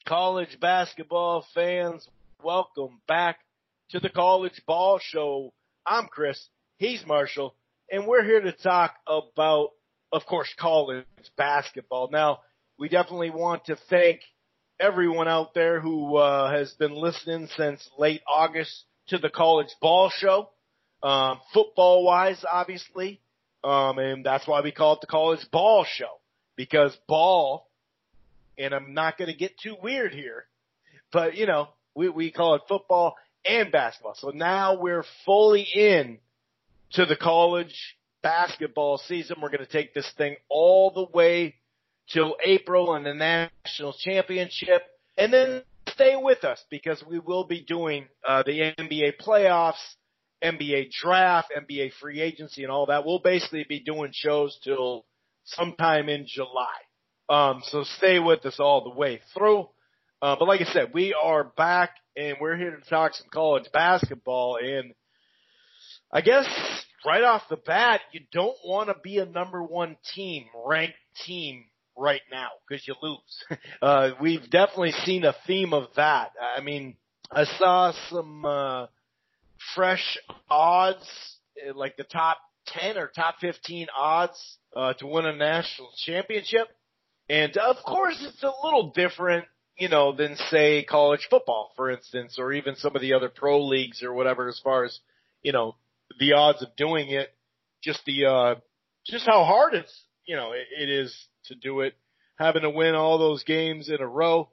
college basketball fans, welcome back to the College Ball Show. I'm Chris, he's Marshall, and we're here to talk about, of course, college basketball. Now, we definitely want to thank everyone out there who has been listening since late August to the College Ball Show, football-wise, obviously, and that's why we call it the College Ball Show, because ball, and I'm not going to get too weird here, but, you know, we call it football and basketball. So now we're fully in to the college basketball season. We're going to take this thing all the way till April and the national championship, and then stay with us because we will be doing the NBA playoffs, NBA draft, NBA free agency, and all that. We'll basically be doing shows till sometime in July. So stay with us all the way through. But like I said, we are back and we're here to talk some college basketball. And I guess right off the bat, you don't want to be a number one team, ranked team right now because you lose. We've definitely seen a theme of that. I mean, I saw some fresh odds, like the top 10 or top 15 odds to win a national championship. And of course, it's a little different, you know, than say college football, for instance, or even some of the other pro leagues or whatever, as far as, you know, the odds of doing it, just how hard it is to do it, having to win all those games in a row.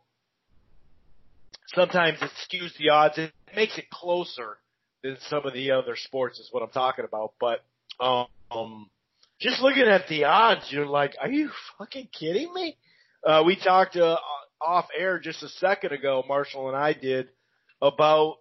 Sometimes it skews the odds. It makes it closer than some of the other sports is what I'm talking about. But, just looking at the odds, you're like, are you fucking kidding me? We talked off air just a second ago, Marshall and I did, about,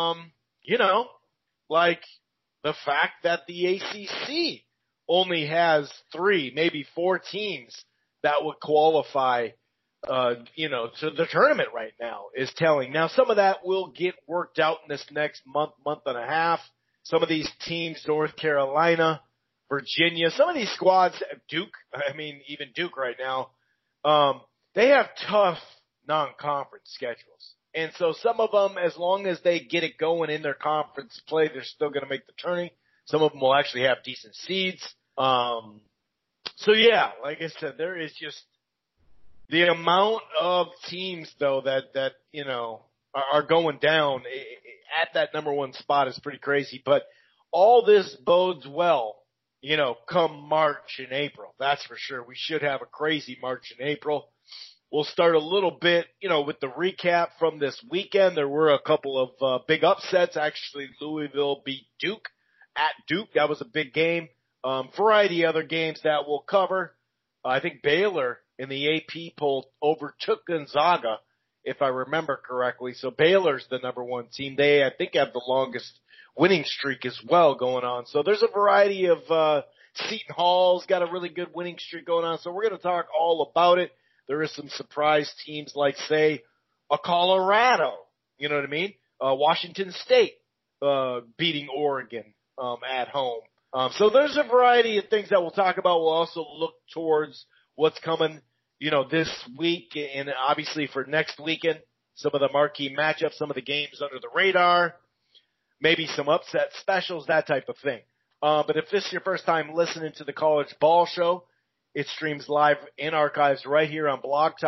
like the fact that the ACC only has 3, maybe 4 teams that would qualify, to the tournament right now is telling. Now, some of that will get worked out in this next month and a half. Some of these teams, North Carolina, Virginia, some of these squads, even Duke right now, they have tough non-conference schedules. And so some of them, as long as they get it going in their conference play, they're still going to make the tourney. Some of them will actually have decent seeds. So yeah, like I said, there is just the amount of teams though that are going down at that number one spot is pretty crazy. But all this bodes well, come March and April. That's for sure. We should have a crazy March and April. We'll start a little bit, with the recap from this weekend. There were a couple of big upsets. Actually, Louisville beat Duke at Duke. That was a big game. Variety of other games that we'll cover. I think Baylor in the AP poll overtook Gonzaga, if I remember correctly. So Baylor's the number one team. They, I think, have the longest winning streak as well going on. So there's a variety of, Seton Hall's got a really good winning streak going on. So we're going to talk all about it. There is some surprise teams like, say, a Colorado, you know what I mean? Washington State, beating Oregon, at home. So there's a variety of things that we'll talk about. We'll also look towards what's coming, this week and obviously for next weekend, some of the marquee matchups, some of the games under the radar, maybe some upset specials, that type of thing. But if this is your first time listening to the College Ball Show, it streams live in archives right here on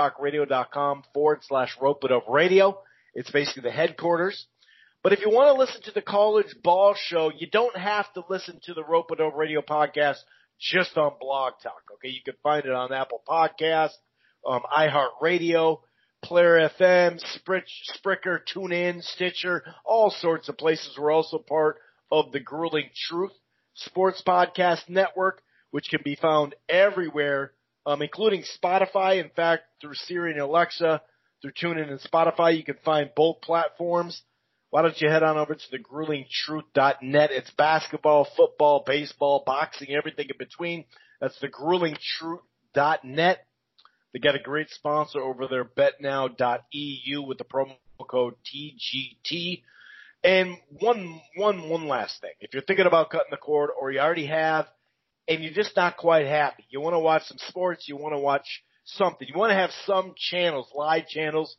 blogtalkradio.com/Rope-A-Dope Radio. It's basically the headquarters. But if you want to listen to the College Ball Show, you don't have to listen to the Rope-A-Dope Radio podcast just on Blog Talk. Okay, you can find it on Apple Podcasts, iHeartRadio, Player FM, Spreaker, TuneIn, Stitcher, all sorts of places. We're also part of the Grueling Truth Sports Podcast Network, which can be found everywhere, including Spotify. In fact, through Siri and Alexa, through TuneIn and Spotify, you can find both platforms. Why don't you head on over to thegruelingtruth.net. It's basketball, football, baseball, boxing, everything in between. That's thegruelingtruth.net. They got a great sponsor over there, betnow.eu, with the promo code TGT. And one last thing. If you're thinking about cutting the cord, or you already have, and you're just not quite happy, you want to watch some sports, you want to watch something, you want to have some channels, live channels,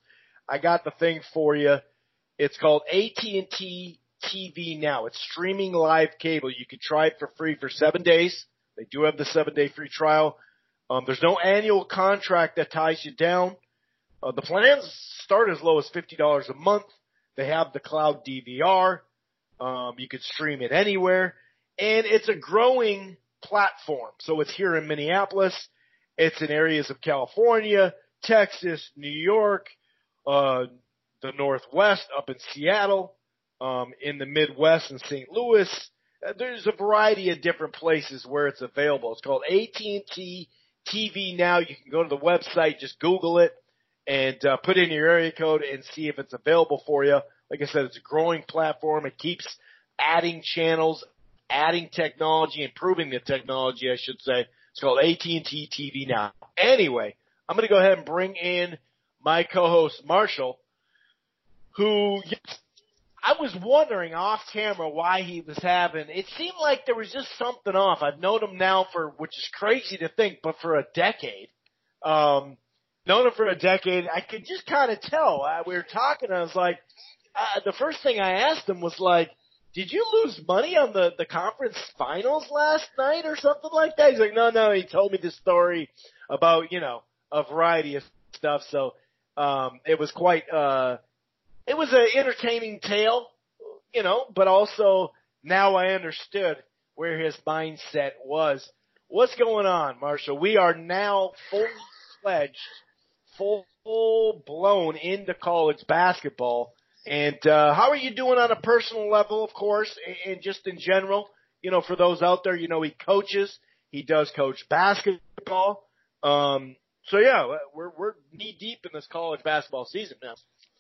I got the thing for you. It's called AT&T TV Now. It's streaming live cable. You can try it for free for 7 days. They do have the 7-day free trial. There's no annual contract that ties you down. The plans start as low as $50 a month. They have the cloud DVR. You can stream it anywhere. And it's a growing platform. So it's here in Minneapolis. It's in areas of California, Texas, New York, the Northwest, up in Seattle, in the Midwest in St. Louis. There's a variety of different places where it's available. It's called AT&T TV Now. You can go to the website, just Google it, and put in your area code and see if it's available for you. Like I said, it's a growing platform. It keeps adding channels, adding technology, improving the technology, I should say. It's called AT&T TV Now. Anyway, I'm going to go ahead and bring in my co-host, Marshall, who I was wondering off camera why he was having – it seemed like there was just something off. I've known him now for – which is crazy to think, but for a decade. Known him for a decade. I could just kind of tell. We were talking, and I was like the first thing I asked him was like, did you lose money on the conference finals last night or something like that? He's like, no. He told me this story about, a variety of stuff. So it was quite it was an entertaining tale, but also now I understood where his mindset was. What's going on, Marshall? We are now full-fledged, full-blown into college basketball. And how are you doing on a personal level, of course, and just in general? For those out there, he coaches. He does coach basketball. So, yeah, we're knee-deep in this college basketball season now.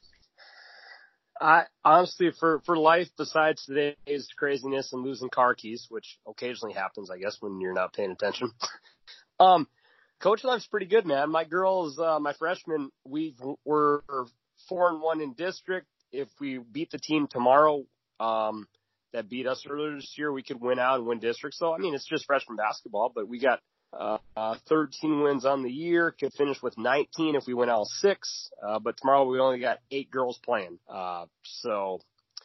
I honestly, for life, besides today's craziness and losing car keys, which occasionally happens, I guess, when you're not paying attention, coach life's pretty good, man. My girls, my freshmen, we're 4-1 in district. If we beat the team tomorrow that beat us earlier this year, we could win out and win district. So, I mean, it's just freshman basketball, but we got 13 wins on the year. Could finish with 19 if we win all 6. But tomorrow we only got 8 girls playing. So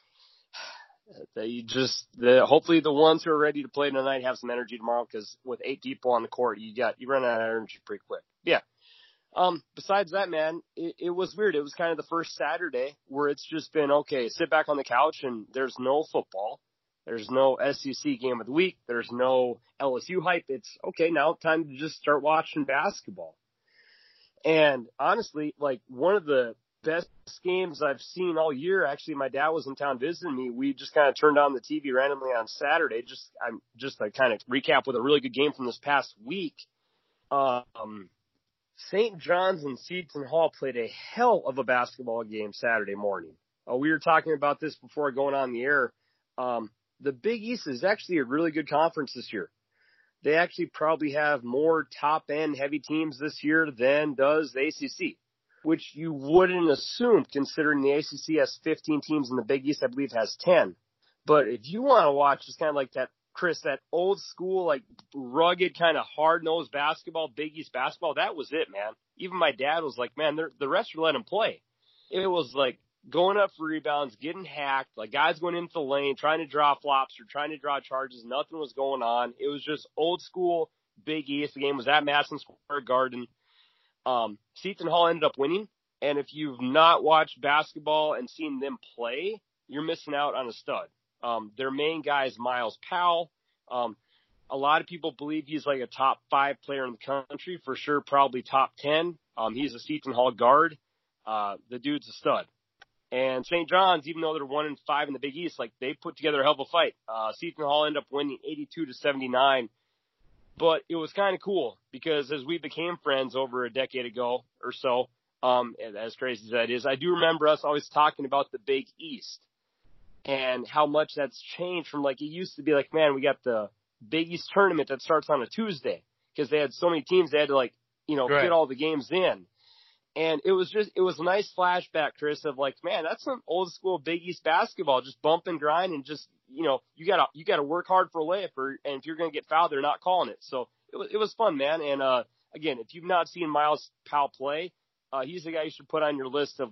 hopefully the ones who are ready to play tonight have some energy tomorrow, because with 8 people on the court, you run out of energy pretty quick. Yeah. Besides that, man, it was weird. It was kind of the first Saturday where it's just been, okay, sit back on the couch and there's no football. There's no SEC game of the week. There's no LSU hype. It's okay. Now time to just start watching basketball. And honestly, like, one of the best games I've seen all year. Actually, my dad was in town visiting me. We just kind of turned on the TV randomly on Saturday. Just to kind of recap with a really good game from this past week. St. John's and Seton Hall played a hell of a basketball game Saturday morning. We were talking about this before going on the air. The Big East is actually a really good conference this year. They actually probably have more top-end heavy teams this year than does the ACC, which you wouldn't assume, considering the ACC has 15 teams and the Big East, I believe, has 10. But if you want to watch just kind of like that, Chris, that old school, like, rugged, kind of hard-nosed basketball, Big East basketball, that was it, man. Even my dad was like, man, the rest would let him play. It was like going up for rebounds, getting hacked, like guys going into the lane, trying to draw flops or trying to draw charges. Nothing was going on. It was just old school Big East. The game was at Madison Square Garden. Seton Hall ended up winning. And if you've not watched basketball and seen them play, you're missing out on a stud. Their main guy is Miles Powell. A lot of people believe he's like a top 5 player in the country, for sure, probably top 10. He's a Seton Hall guard. The dude's a stud. And St. John's, even though they're 1-5 in the Big East, like, they put together a hell of a fight. Seton Hall ended up winning 82-79. But it was kind of cool because as we became friends over a decade ago or so, as crazy as that is, I do remember us always talking about the Big East and how much that's changed from, like, it used to be like, man, we got the Big East tournament that starts on a Tuesday because they had so many teams, they had to, like, Right. fit all the games in. And it was a nice flashback, Chris, of like, man, that's some old school Big East basketball, just bump and grind and just, you gotta work hard for a layup, and if you're going to get fouled, they're not calling it. So it was fun, man. And, again, if you've not seen Miles Powell play, he's the guy you should put on your list of, like,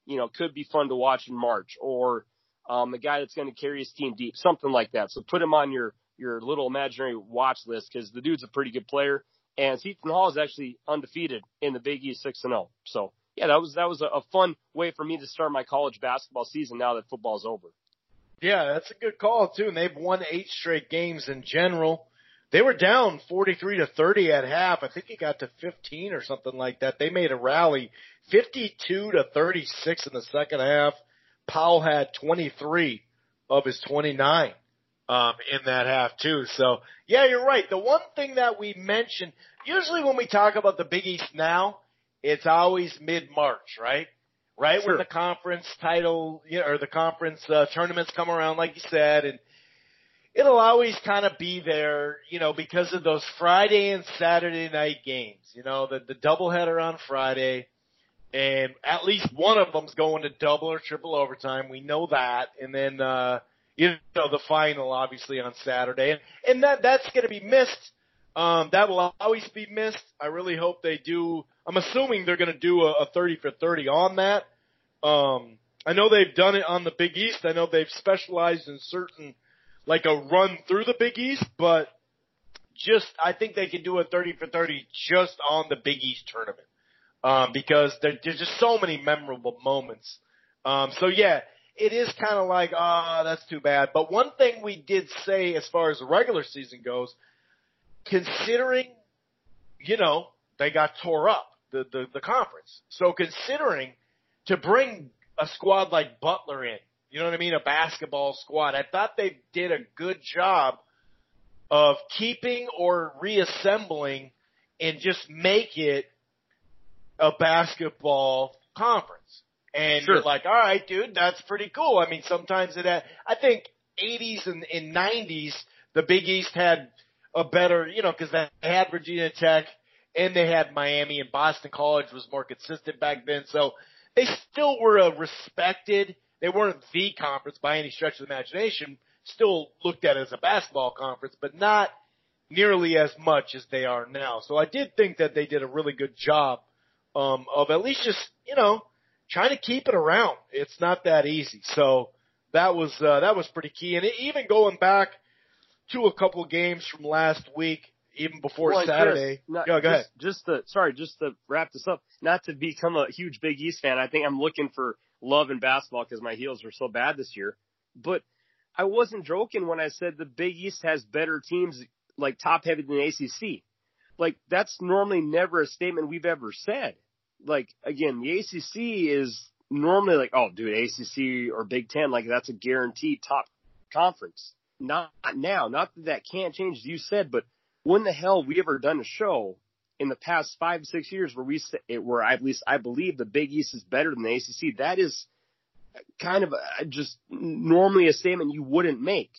could be fun to watch in March, or a guy that's going to carry his team deep, something like that. So put him on your little imaginary watch list, because the dude's a pretty good player. And Seton Hall is actually undefeated in the Big East, 6-0. So yeah, that was a fun way for me to start my college basketball season now that football's over. Yeah, that's a good call too. And they've won 8 straight games in general. They were down 43-30 at half. I think it got to 15 or something like that. They made a rally, 52-36 in the second half. Powell had 23 of his 29 in that half too. So yeah, you're right. The one thing that we mentioned, usually when we talk about the Big East now, it's always mid-March, right? Right, sure, when the conference title, or the conference tournaments come around, like you said, and it'll always kind of be there, because of those Friday and Saturday night games. The doubleheader on Friday, and at least one of them's going to double or triple overtime. We know that, and then the final obviously on Saturday, and that's going to be missed. That will always be missed. I really hope they do. I'm assuming they're going to do a 30 for 30 on that. I know they've done it on the Big East. I know they've specialized in certain, like a run through the Big East, but I think they can do a 30 for 30 just on the Big East tournament. Because there's just so many memorable moments. So yeah, it is kind of like, that's too bad. But one thing we did say as far as the regular season goes, considering, they got tore up, the conference. So considering to bring a squad like Butler in, you know what I mean, a basketball squad, I thought they did a good job of keeping or reassembling and just make it a basketball conference. And sure, you're like, all right, dude, that's pretty cool. I mean, sometimes I think 80s and 90s, the Big East had a better, because they had Virginia Tech and they had Miami, and Boston College was more consistent back then. So they still were respected. They weren't the conference by any stretch of the imagination, still looked at as a basketball conference, but not nearly as much as they are now. So I did think that they did a really good job of at least just, trying to keep it around. It's not that easy. So that was pretty key. And even going back to a couple of games from last week, even before Saturday. Go ahead. Just to wrap this up, not to become a huge Big East fan. I think I'm looking for love in basketball because my Heels are so bad this year. But I wasn't joking when I said the Big East has better teams, like top heavy than the ACC. Like, that's normally never a statement we've ever said. Like, again, the ACC is normally like, oh, dude, ACC or Big Ten, like that's a guaranteed top conference. Not now. Not that can't change, as you said, but when the hell we ever done a show in the past 5 to 6 years where at least I believe the Big East is better than the ACC? That is kind of just normally a statement you wouldn't make.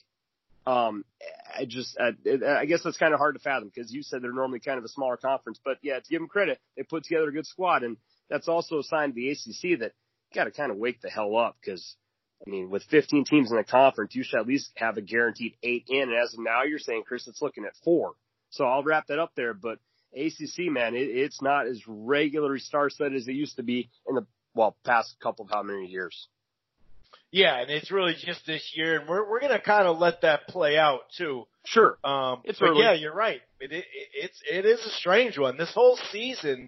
I guess that's kind of hard to fathom because you said they're normally kind of a smaller conference, but yeah, to give them credit, they put together a good squad, and that's also a sign to the ACC that you got to kind of wake the hell up because, I mean, with 15 teams in the conference, you should at least have a guaranteed 8 in, and as of now, you're saying, Chris, it's looking at 4. So I'll wrap that up there, but ACC, man, it's not as regularly star-studded as it used to be in the, past couple of how many years. Yeah, and it's really just this year, and we're going to kind of let that play out too. Sure, it's early. Yeah, you're right. It is a strange one. This whole season,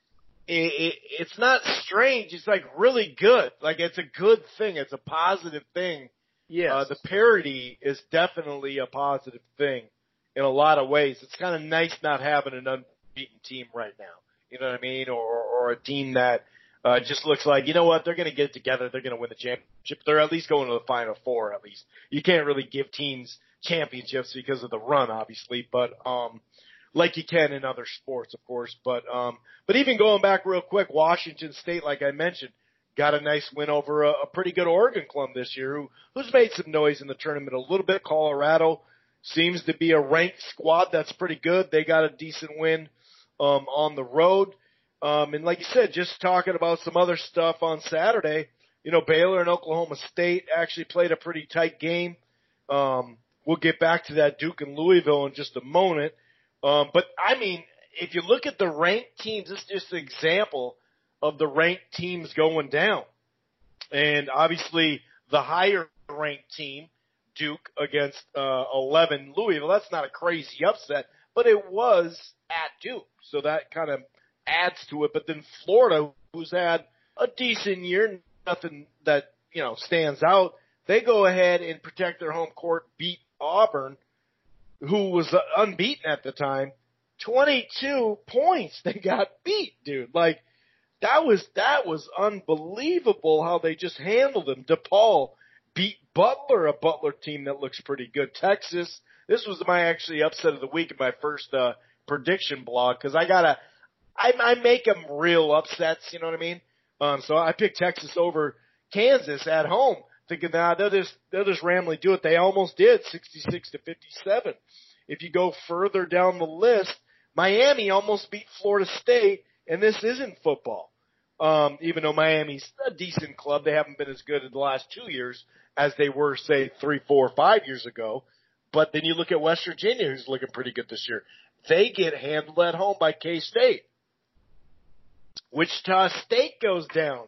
it's not strange. It's like really good. Like it's a good thing. It's a positive thing. Yes. The parity is definitely a positive thing in a lot of ways. It's kind of nice not having an unbeaten team right now. You know what I mean? Or a team that just looks like, you know what, they're going to get it together. They're going to win the championship. They're at least going to the Final Four, at least. You can't really give teams championships because of the run, obviously, but like you can in other sports, of course. But even going back real quick, Washington State, like I mentioned, got a nice win over a pretty good Oregon club this year who's made some noise in the tournament a little bit. Colorado seems to be a ranked squad that's pretty good. They got a decent win on the road. And like you said, just talking about some other stuff on Saturday, Baylor and Oklahoma State actually played a pretty tight game. We'll get back to that Duke and Louisville in just a moment. But I mean, if you look at the ranked teams, this is just an example of the ranked teams going down. And obviously the higher ranked team, Duke against 11 Louisville. That's not a crazy upset, but it was at Duke, so that kind of adds to it. But then Florida, who's had a decent year, nothing that stands out, they go ahead and protect their home court, beat Auburn, who was unbeaten at the time. 22 points they got beat, dude. Like that was unbelievable how they just handled them. DePaul beat Butler, a Butler team that looks pretty good. Texas, this was my actually upset of the week in my first prediction blog, because I make them real upsets, you know what I mean? So I picked Texas over Kansas at home, thinking they'll just randomly do it. They almost did, 66-57. If you go further down the list, Miami almost beat Florida State, and this isn't football. Even though Miami's a decent club, they haven't been as good in the last 2 years as they were, say, 3, 4, 5 years ago. But then you look at West Virginia, who's looking pretty good this year. They get handled at home by K-State. Wichita State goes down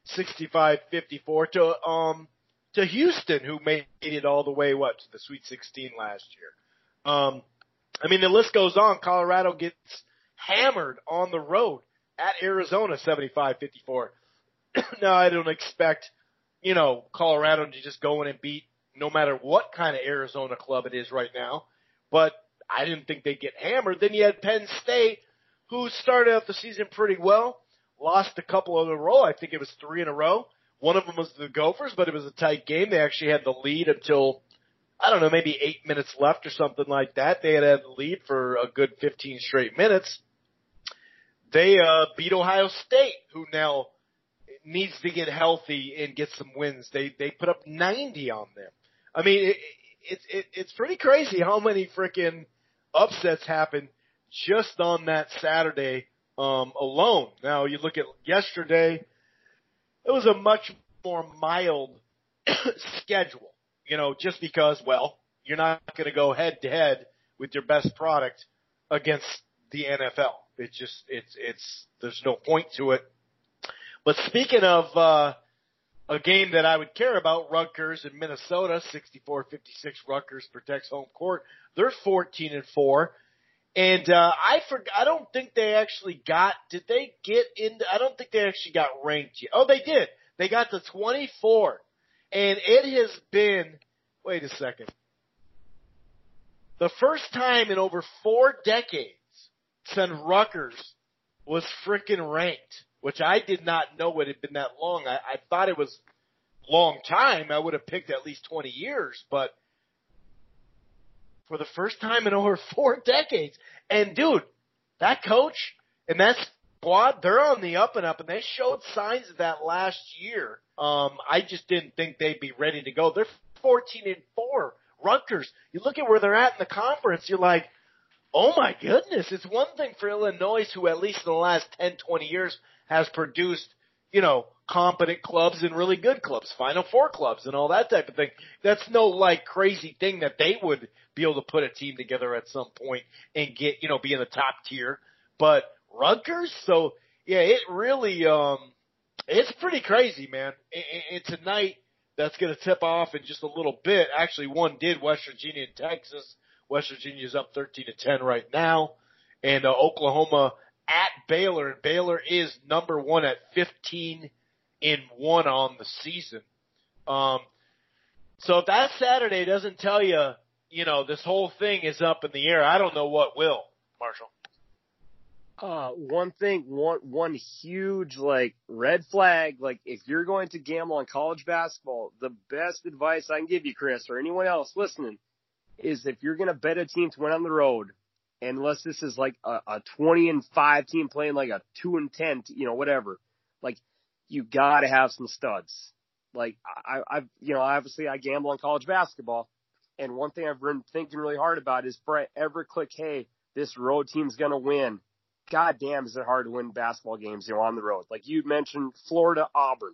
65-54 to Houston, who made it all the way, to the Sweet 16 last year. The list goes on. Colorado gets hammered on the road at Arizona 75-54. Now, I don't expect, Colorado to just go in and beat no matter what kind of Arizona club it is right now, but I didn't think they'd get hammered. Then you had Penn State, who started out the season pretty well, lost a couple in a row. I think it was 3 in a row. One of them was the Gophers, but it was a tight game. They actually had the lead until, maybe 8 minutes left or something like that. They had the lead for a good 15 straight minutes. They beat Ohio State, who now needs to get healthy and get some wins. They put up 90 on them. It's pretty crazy how many freaking upsets happened just on that Saturday alone. Now you look at yesterday, it was a much more mild schedule. Just because, you're not going to go head to head with your best product against the NFL. There's no point to it. But speaking of a game that I would care about, Rutgers and Minnesota, 64-56. Rutgers protects home court. They're 14-4. And I don't think they actually got ranked yet. Oh, they did. They got to 24. And it has been, wait a second, the first time in over 4 decades since Rutgers was frickin' ranked, which I did not know it had been that long. I thought it was a long time. I would have picked at least 20 years, but for the first time in over 4 decades. And dude, that coach and that squad, they're on the up and up, and they showed signs of that last year. I just didn't think they'd be ready to go. They're 14-4. Rutgers, you look at where they're at in the conference, you're like, oh my goodness. It's one thing for Illinois, who at least in the last 10, 20 years has produced, competent clubs and really good clubs, Final Four clubs and all that type of thing. That's no crazy thing that they would be able to put a team together at some point and get, be in the top tier. But Rutgers, so yeah, it really, it's pretty crazy, man. And tonight, that's going to tip off in just a little bit. Actually, one did, West Virginia and Texas. West Virginia's up 13-10 right now. And Oklahoma at Baylor. And Baylor is number 1 at 15-1 on the season. So if that Saturday doesn't tell you, this whole thing is up in the air, I don't know what will, Marshall. One huge, red flag, if you're going to gamble on college basketball, the best advice I can give you, Chris, or anyone else listening, is if you're going to bet a team to win on the road, unless this is a 20-5 team playing a 2-10, whatever, you got to have some studs. Obviously I gamble on college basketball, and one thing I've been thinking really hard about is, Brett, ever click, hey, this road team's going to win. God damn, is it hard to win basketball games, on the road. You mentioned Florida, Auburn.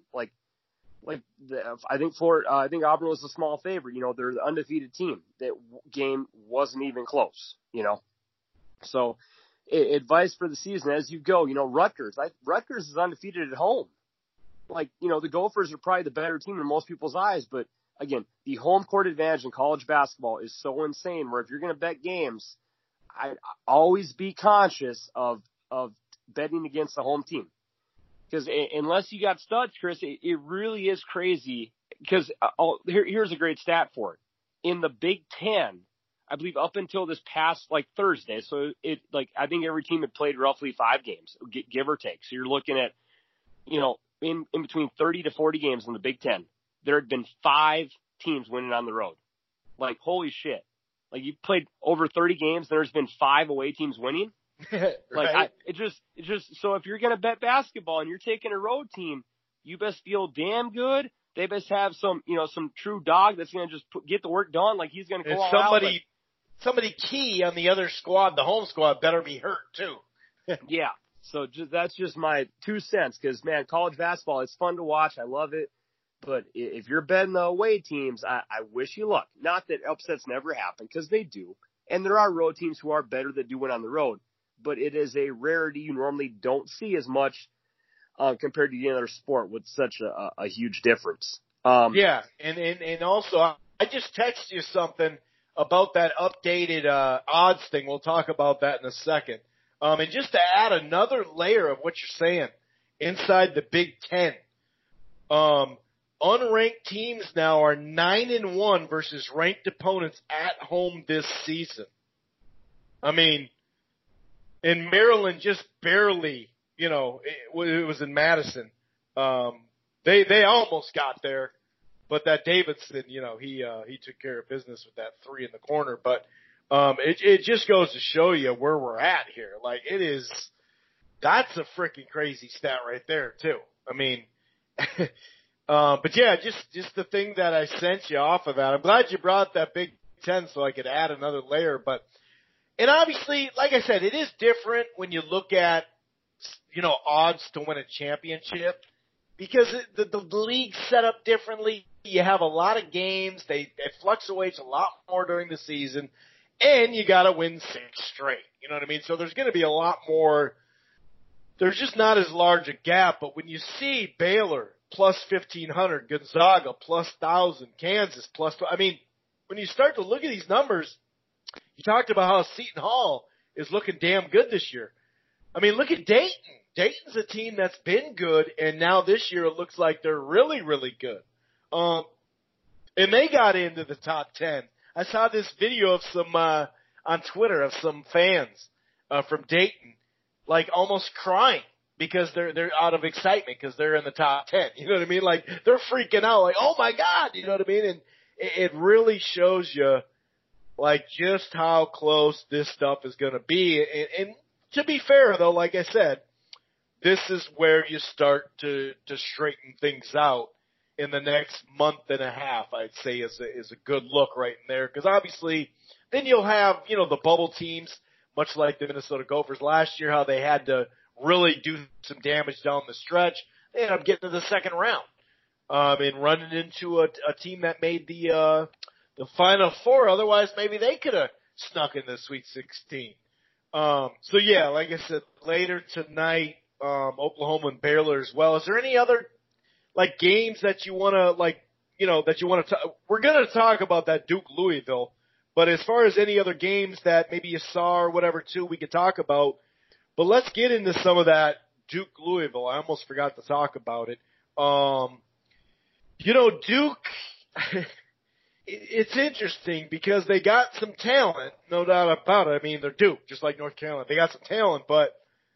I think Auburn was a small favorite. They're the undefeated team. That game wasn't even close, So advice for the season as you go, Rutgers is undefeated at home. like, the Gophers are probably the better team in most people's eyes, but again, the home court advantage in college basketball is so insane where if you're going to bet games, I always be conscious of betting against the home team. Because unless you got studs, Chris, it really is crazy. Because here's a great stat for it. In the Big Ten, I believe up until this past Thursday, so I think every team had played roughly 5 games, give or take. So you're looking at, in between 30 to 40 games in the Big Ten, there had been 5 teams winning on the road. Holy shit! You played over 30 games, there's been 5 away teams winning. Right? It just so if you're gonna bet basketball and you're taking a road team, you best feel damn good. They best have some true dog that's gonna just get the work done. He's gonna go all out. Somebody key on the other squad, the home squad, better be hurt too. Yeah. So that's just my 2 cents. Because man, college basketball, it's fun to watch. I love it. But if you're betting the away teams, I wish you luck. Not that upsets never happen, because they do. And there are road teams who are better that do win on the road. But it is a rarity you normally don't see as much compared to the other sport with such a huge difference. Yeah, and also I just texted you something about that updated odds thing. We'll talk about that in a second. And just to add another layer of what you're saying, inside the Big Ten, unranked teams now are 9-1 versus ranked opponents at home this season. I mean, in Maryland, just barely, it was in Madison. They almost got there, but that Davidson, he took care of business with that 3 in the corner. But it just goes to show you where we're at here. That's a freaking crazy stat right there too. I mean, but yeah, just the thing that I sent you off of that. I'm glad you brought that Big Ten so I could add another layer. And obviously, like I said, it is different when you look at, odds to win a championship because the league's set up differently. You have a lot of games. It fluctuates a lot more during the season. And you gotta win 6 straight. You know what I mean? So there's gonna be a lot more, there's just not as large a gap, but when you see Baylor plus 1,500, Gonzaga plus 1,000, Kansas plus, when you start to look at these numbers, you talked about how Seton Hall is looking damn good this year. Look at Dayton. Dayton's a team that's been good, and now this year it looks like they're really, really good. And they got into the top 10. I saw this video of some on Twitter of some fans from Dayton, almost crying because they're out of excitement because they're in the top 10. You know what I mean? They're freaking out, oh my God, you know what I mean? And it really shows you just how close this stuff is going to be. And to be fair though, like I said, this is where you start to straighten things out. In the next month and a half, I'd say is a good look right in there. Because obviously, then you'll have, the bubble teams, much like the Minnesota Gophers last year, how they had to really do some damage down the stretch. They ended up getting to the second round. And running into a team that made the Final Four. Otherwise, maybe they could have snuck in the Sweet 16. So yeah, like I said, later tonight, Oklahoma and Baylor as well. Is there any other games that you want to, we're going to talk about that Duke Louisville, but as far as any other games that maybe you saw or whatever too, we could talk about, but let's get into some of that Duke Louisville. I almost forgot to talk about it. Duke, it's interesting because they got some talent, no doubt about it. They're Duke, just like North Carolina. They got some talent, but,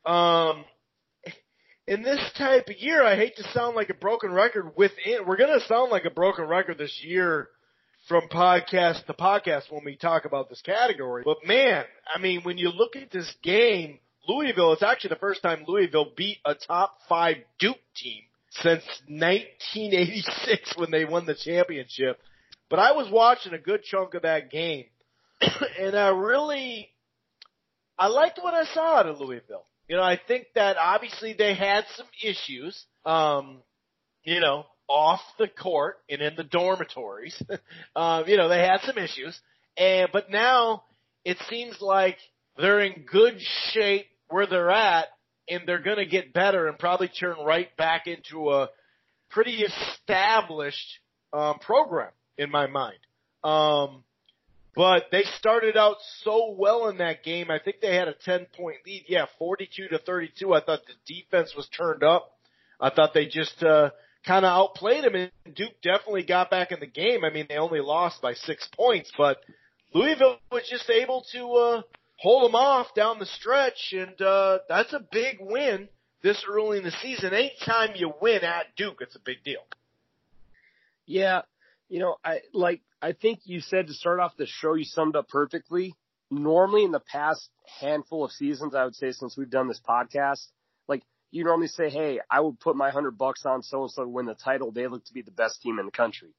in this type of year, I hate to sound like a broken record we're going to sound like a broken record this year from podcast to podcast when we talk about this category. But man, when you look at this game, Louisville, it's actually the first time Louisville beat a top 5 Duke team since 1986 when they won the championship. But I was watching a good chunk of that game, and I liked what I saw out of Louisville. I think that obviously they had some issues, off the court and in the dormitories. They had some issues, but now it seems like they're in good shape where they're at, and they're going to get better and probably turn right back into a pretty established program in my mind. But they started out so well in that game. I think they had a 10-point lead. Yeah, 42-32. I thought the defense was turned up. I thought they just kind of outplayed them, and Duke definitely got back in the game. I mean, they only lost by 6 points, but Louisville was just able to hold them off down the stretch, and that's a big win this early in the season. Anytime you win at Duke, it's a big deal. Yeah, I think you said to start off the show, you summed up perfectly. Normally in the past handful of seasons, I would say since we've done this podcast, like you normally say, hey, I would put my $100 on so-and-so to win the title. They look to be the best team in the country.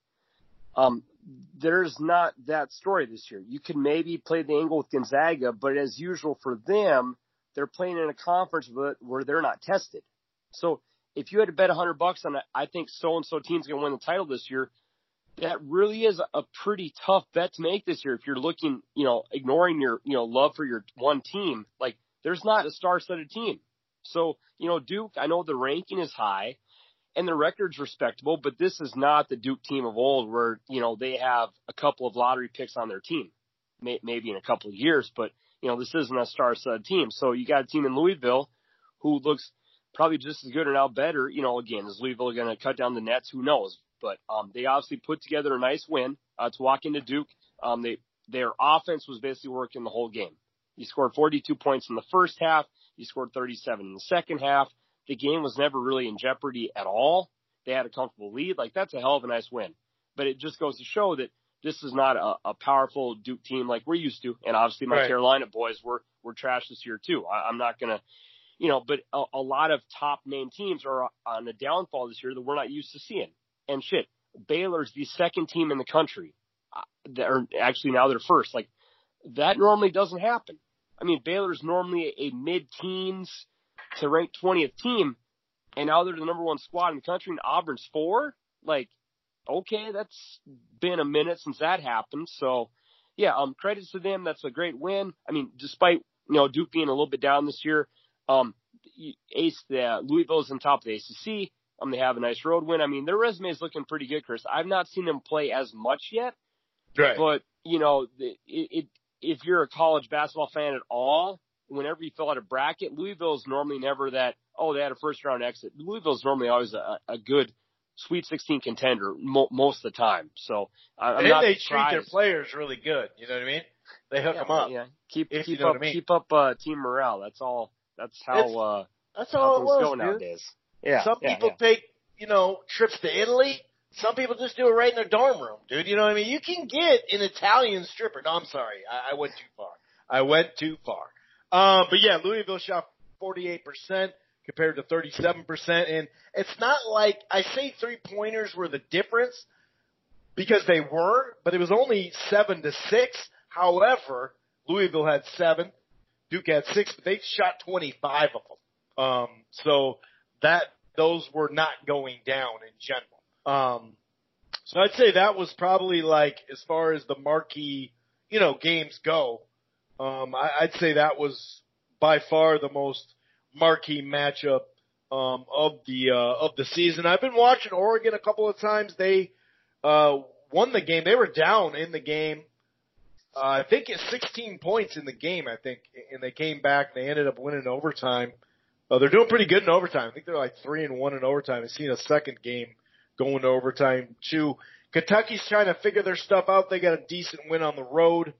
There's not that story this year. You could maybe play the angle with Gonzaga, but as usual for them, they're playing in a conference where they're not tested. So if you had to bet $100 on it, I think so-and-so team's going to win the title this year. That really is a pretty tough bet to make this year. If you're looking, ignoring your, love for your one team, like there's not a star-studded team. So, Duke, I know the ranking is high and the record's respectable, but this is not the Duke team of old where, they have a couple of lottery picks on their team, maybe in a couple of years, but, this isn't a star-studded team. So you got a team in Louisville who looks probably just as good or now better. Again, is Louisville going to cut down the nets? Who knows? But they obviously put together a nice win to walk into Duke. Their offense was basically working the whole game. You scored 42 points in the first half. You scored 37 in the second half. The game was never really in jeopardy at all. They had a comfortable lead. Like, that's a hell of a nice win. But it just goes to show that this is not a powerful Duke team like we're used to. And obviously my Carolina boys were trash this year too. I'm not going to, but a lot of top name teams are on a downfall this year that we're not used to seeing. And shit, Baylor's the second team in the country. Actually, now they're first. Like, that normally doesn't happen. I mean, Baylor's normally a mid-teens to ranked 20th team, and now they're the number one squad in the country, and Auburn's 4. Like, okay, that's been a minute since that happened. So, yeah, credits to them. That's a great win. I mean, despite, Duke being a little bit down this year, Louisville's on top of the ACC. They have a nice road win. I mean, their resume is looking pretty good, Chris. I've not seen them play as much yet. Right. But, if you're a college basketball fan at all, whenever you fill out a bracket, Louisville's normally never that, they had a first-round exit. Louisville's normally always a good Sweet 16 contender most of the time. So I'm not they surprised. treat their players really good. You know what I mean? They hook them up. Yeah. Keep up team morale. That's all. That's how it was, go nowadays. Yeah. Some people take, trips to Italy. Some people just do it right in their dorm room, dude. You know what I mean? You can get an Italian stripper. No, I'm sorry. I went too far. But yeah, Louisville shot 48% compared to 37%. And it's not like I say 3-pointers were the difference because they were, but it was only 7-6. However, Louisville had 7. Duke had 6, but they shot 25 of them. So those were not going down in general. So I'd say that was probably like, as far as the marquee, games go, I'd say that was by far the most marquee matchup, of the season. I've been watching Oregon a couple of times. They, won the game. They were down in the game. I think it's 16 points in the game, and they came back and they ended up winning overtime. They're doing pretty good in overtime. I think they're like 3-1 in overtime. I've seen a second game going to overtime too. Kentucky's trying to figure their stuff out. They got a decent win on the road.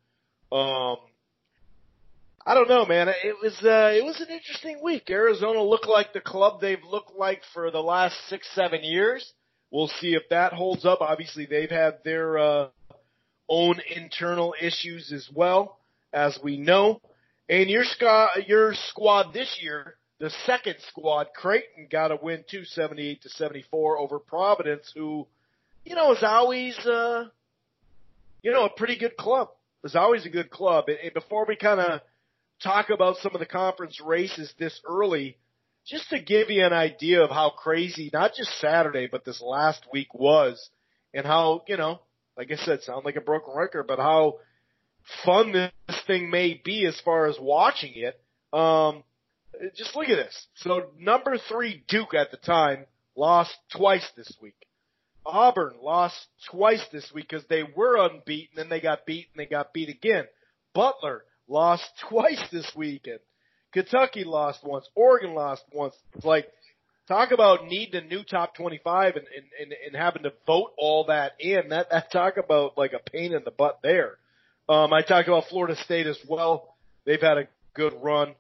I don't know, man. It was an interesting week. Arizona looked like the club they've looked like for the last 6-7 years. We'll see if that holds up. Obviously, they've had their own internal issues as well, as we know. And your squad this year, the second squad, Creighton, got a win too, 78-74 over Providence, who, is always, a pretty good club. It's always a good club. And before we kind of talk about some of the conference races this early, just to give you an idea of how crazy, not just Saturday, but this last week was, and how, like I said, sound like a broken record, but how fun this thing may be as far as watching it. Just look at this. So number 3 Duke at the time lost twice this week. Auburn lost twice this week because they were unbeaten, then they got beat, and they got beat again. Butler lost twice this weekend. Kentucky lost once. Oregon lost once. It's like, talk about needing a new top 25 and having to vote all that in. That talk about like a pain in the butt there. I talked about Florida State as well. They've had a good run.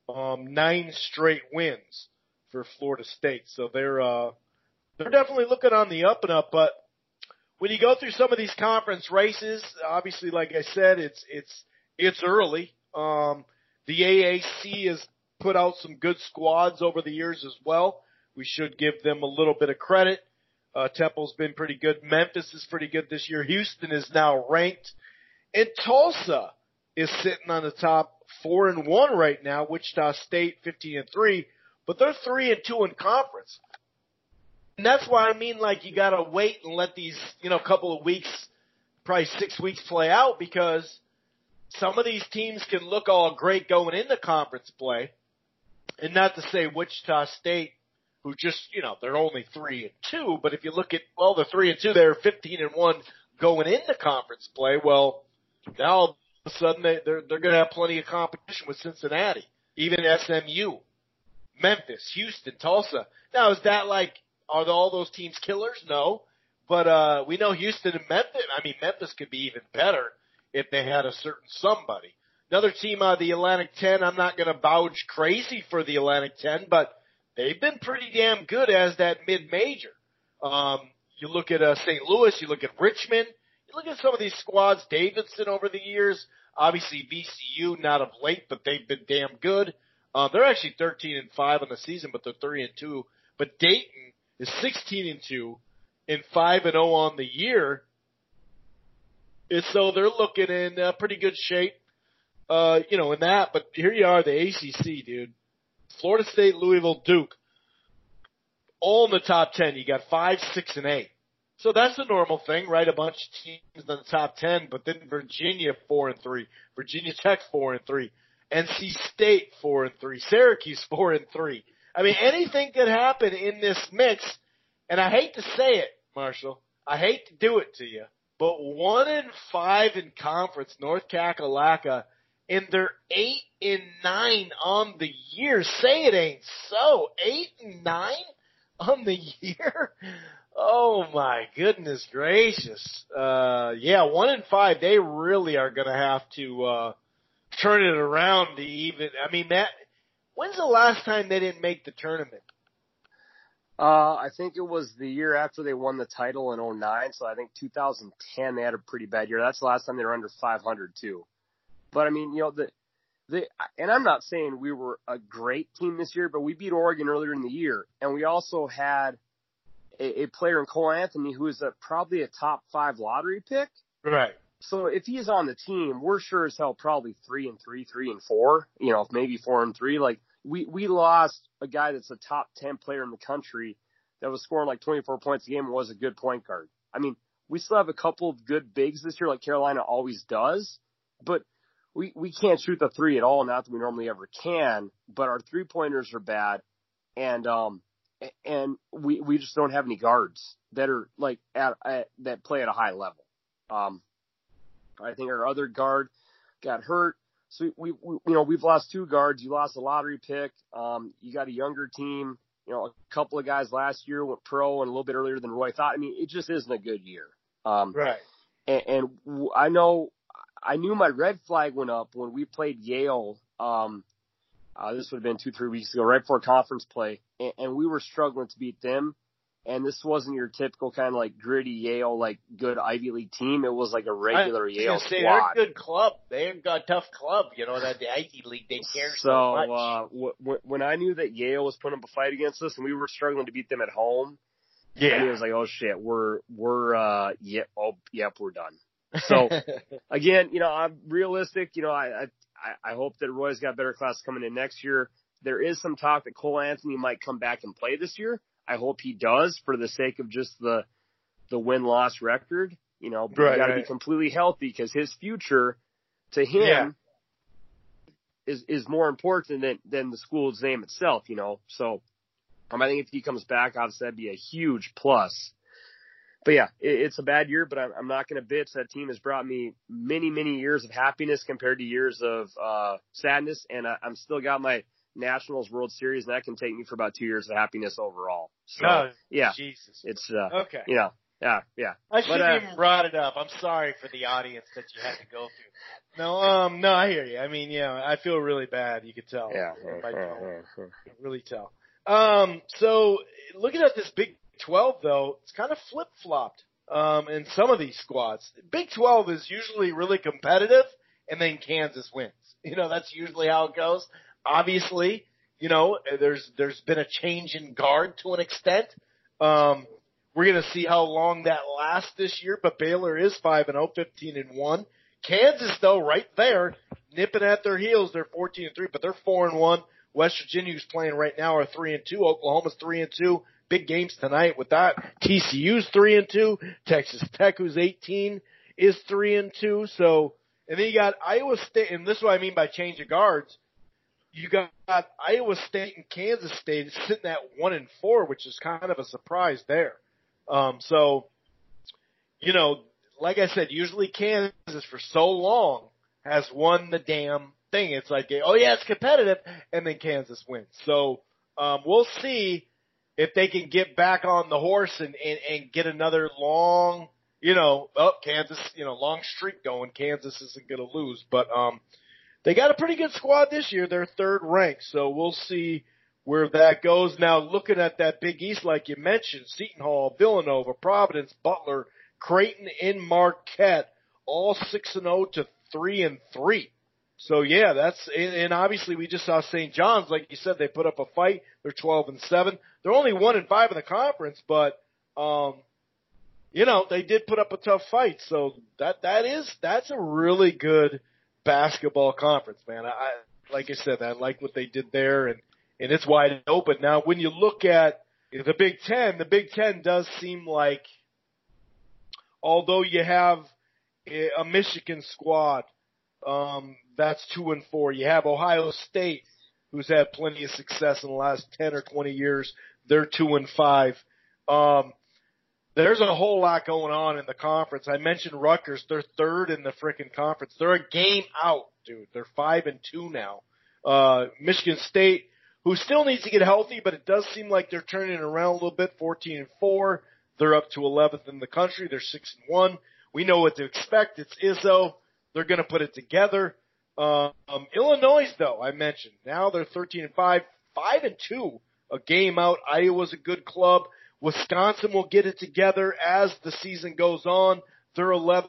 9 straight wins for Florida State. So they're definitely looking on the up and up. But when you go through some of these conference races, obviously, like I said, it's early. The AAC has put out some good squads over the years as well. We should give them a little bit of credit. Temple's been pretty good. Memphis is pretty good this year. Houston is now ranked. And Tulsa is sitting on the top 4-1 right now. Wichita State 15-3, but they're 3-2 in conference. And that's why I mean, like, you gotta wait and let these, couple of weeks, probably 6 weeks play out, because some of these teams can look all great going into conference play. And not to say Wichita State, who just, they're only 3-2, but if you look at, they're 3-2, they're 15-1 going into conference play. Well, now all of a sudden they're going to have plenty of competition with Cincinnati, even SMU, Memphis, Houston, Tulsa. Now, is that like, are all those teams killers? No. But we know Houston and Memphis could be even better if they had a certain somebody. Another team out of the Atlantic 10, I'm not going to vouch crazy for the Atlantic 10, but they've been pretty damn good as that mid-major. You look at St. Louis, you look at Richmond, you look at some of these squads, Davidson over the years, obviously VCU not of late, but they've been damn good. They're actually 13-5 on the season, but they're 3-2. But Dayton is 16-2 and 5-0 on the year. And so they're looking in pretty good shape, in that. But here you are, the ACC, dude. Florida State, Louisville, Duke, all in the top 10. You got 5, 6, and 8. So that's a normal thing, right? A bunch of teams in the top 10, but then Virginia 4-3, Virginia Tech 4-3, NC State 4-3, Syracuse 4-3. I mean, anything could happen in this mix, and I hate to say it, Marshall. I hate to do it to you, but 1-5 in conference, North Kakalaka, and they're 8-9 on the year. Say it ain't so. 8-9 on the year? Oh my goodness gracious. 1-5, they really are gonna have to turn it around to even, when's the last time they didn't make the tournament? I think it was the year after they won the title in 2009, so I think 2010 they had a pretty bad year. That's the last time they were under 500 too. But and I'm not saying we were a great team this year, but we beat Oregon earlier in the year, and we also had a player in Cole Anthony who is probably a top 5 lottery pick. Right. So if he's on the team, we're sure as hell probably 3-3, 3-4, maybe 4-3. Like we lost a guy that's a top 10 player in the country that was scoring like 24 points a game and was a good point guard. I mean, we still have a couple of good bigs this year like Carolina always does, but we can't shoot the three at all, not that we normally ever can, but our 3-pointers are bad, and we just don't have any guards that are like that play at a high level. I think our other guard got hurt, so we've lost 2 guards. You lost a lottery pick. You got a younger team. A couple of guys last year went pro and a little bit earlier than Roy thought. I mean, it just isn't a good year. Right. And I knew my red flag went up when we played Yale. This would have been 2-3 weeks ago, right before conference play, and we were struggling to beat them. And this wasn't your typical kind of like gritty Yale, like good Ivy League team. It was like a regular Yale squad. They're a good club. They've got a tough club, that the Ivy League, they care so much. When I knew that Yale was putting up a fight against us and we were struggling to beat them at home, yeah, it was like, oh shit, we're done. So again, I'm realistic. I hope that Roy's got better class coming in next year. There is some talk that Cole Anthony might come back and play this year. I hope he does for the sake of just the win-loss record. But you got to be completely healthy because his future to him is more important than the school's name itself. So I think if he comes back, obviously that'd be a huge plus. But yeah, it's a bad year, but I'm not going to bitch. That team has brought me many, many years of happiness compared to years of sadness, and I'm still got my Nationals World Series, and that can take me for about 2 years of happiness overall. So, yeah, Jesus. It's, okay. Yeah. I shouldn't even brought it up. I'm sorry for the audience that you had to go through. No, I hear you. I mean, I feel really bad. You could tell. Yeah. I can really tell. So looking at this Big 12 though, it's kind of flip-flopped, in some of these squads. Big 12 is usually really competitive and then Kansas wins. That's usually how it goes. Obviously, there's been a change in guard to an extent. We're going to see how long that lasts this year, but Baylor is 5-0, 15-1. Kansas though, right there, nipping at their heels. They're 14-3, but they're 4-1. West Virginia, who's playing right now, are 3-2. Oklahoma's 3-2. Big games tonight with that. TCU's 3-2. Texas Tech, who's 18, is 3-2. So, and then you got Iowa State, and this is what I mean by change of guards. You got Iowa State and Kansas State sitting at 1-4, which is kind of a surprise there. So, like I said, usually Kansas for so long has won the damn thing. It's like, oh yeah, it's competitive, and then Kansas wins. So, we'll see if they can get back on the horse and get another long, Kansas, long streak going. Kansas isn't going to lose, but, they got a pretty good squad this year. They're third ranked, so we'll see where that goes. Now, looking at that Big East, like you mentioned, Seton Hall, Villanova, Providence, Butler, Creighton, and Marquette, all 6-0 to 3-3. So yeah, and obviously we just saw St. John's, like you said, they put up a fight. They're 12-7. They're only 1-5 in the conference, but they did put up a tough fight. So that's a really good basketball conference, man. Like I said, I like what they did there, and it's wide open. Now, when you look at the Big Ten does seem like, although you have a Michigan squad, that's 2-4. You have Ohio State, who's had plenty of success in the last 10 or 20 years. They're 2-5. There's a whole lot going on in the conference. I mentioned Rutgers. They're third in the frickin' conference. They're a game out, dude. They're 5-2 now. Michigan State, who still needs to get healthy, but it does seem like they're turning it around a little bit. 14-4. They're up to 11th in the country. They're 6-1. We know what to expect. It's Izzo. They're going to put it together. Illinois, though, I mentioned. Now they're 13-5, 5-2, a game out. Iowa's a good club. Wisconsin will get it together as the season goes on. They're 11-7.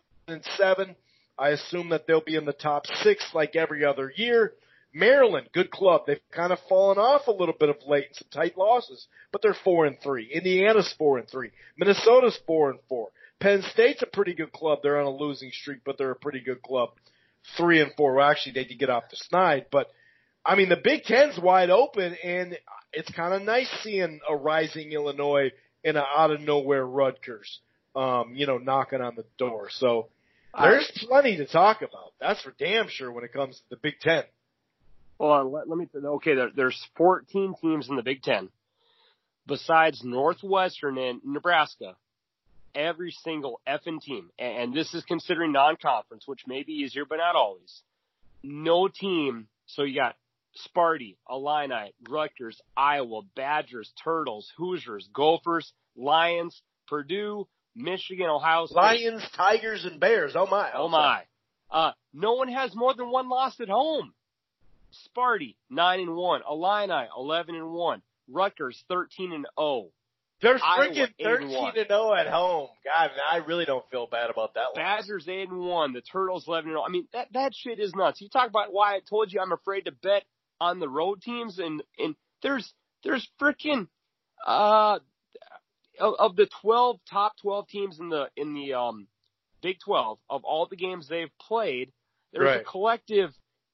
I assume that they'll be in the top 6 like every other year. Maryland, good club. They've kind of fallen off a little bit of late in some tight losses, but they're 4-3. Indiana's 4-3. Minnesota's 4-4. Penn State's a pretty good club. They're on a losing streak, but they're a pretty good club. 3-4. Well, actually, they did get off the snide, but I mean, the Big Ten's wide open, and it's kind of nice seeing a rising Illinois and an out of nowhere Rutgers, knocking on the door. So there's plenty to talk about. That's for damn sure when it comes to the Big Ten. Well, let me. Okay, there's 14 teams in the Big Ten, besides Northwestern and Nebraska. Every single effing team, and this is considering non-conference, which may be easier, but not always. No team. So you got Sparty, Illini, Rutgers, Iowa, Badgers, Turtles, Hoosiers, Gophers, Lions, Purdue, Michigan, Ohio State. Lions, Tigers, and Bears. Oh my. Oh my. No one has more than one loss at home. Sparty, 9-1. Illini, 11-1. Rutgers, 13-0. They're freaking 13-0 at home. God, I really don't feel bad about that one. Badgers 8-1. The Turtles 11-0. I mean, that shit is nuts. You talk about why I told you I'm afraid to bet on the road teams, and there's freaking of the top 12 teams in the Big 12, of all the games they've played, there's a collective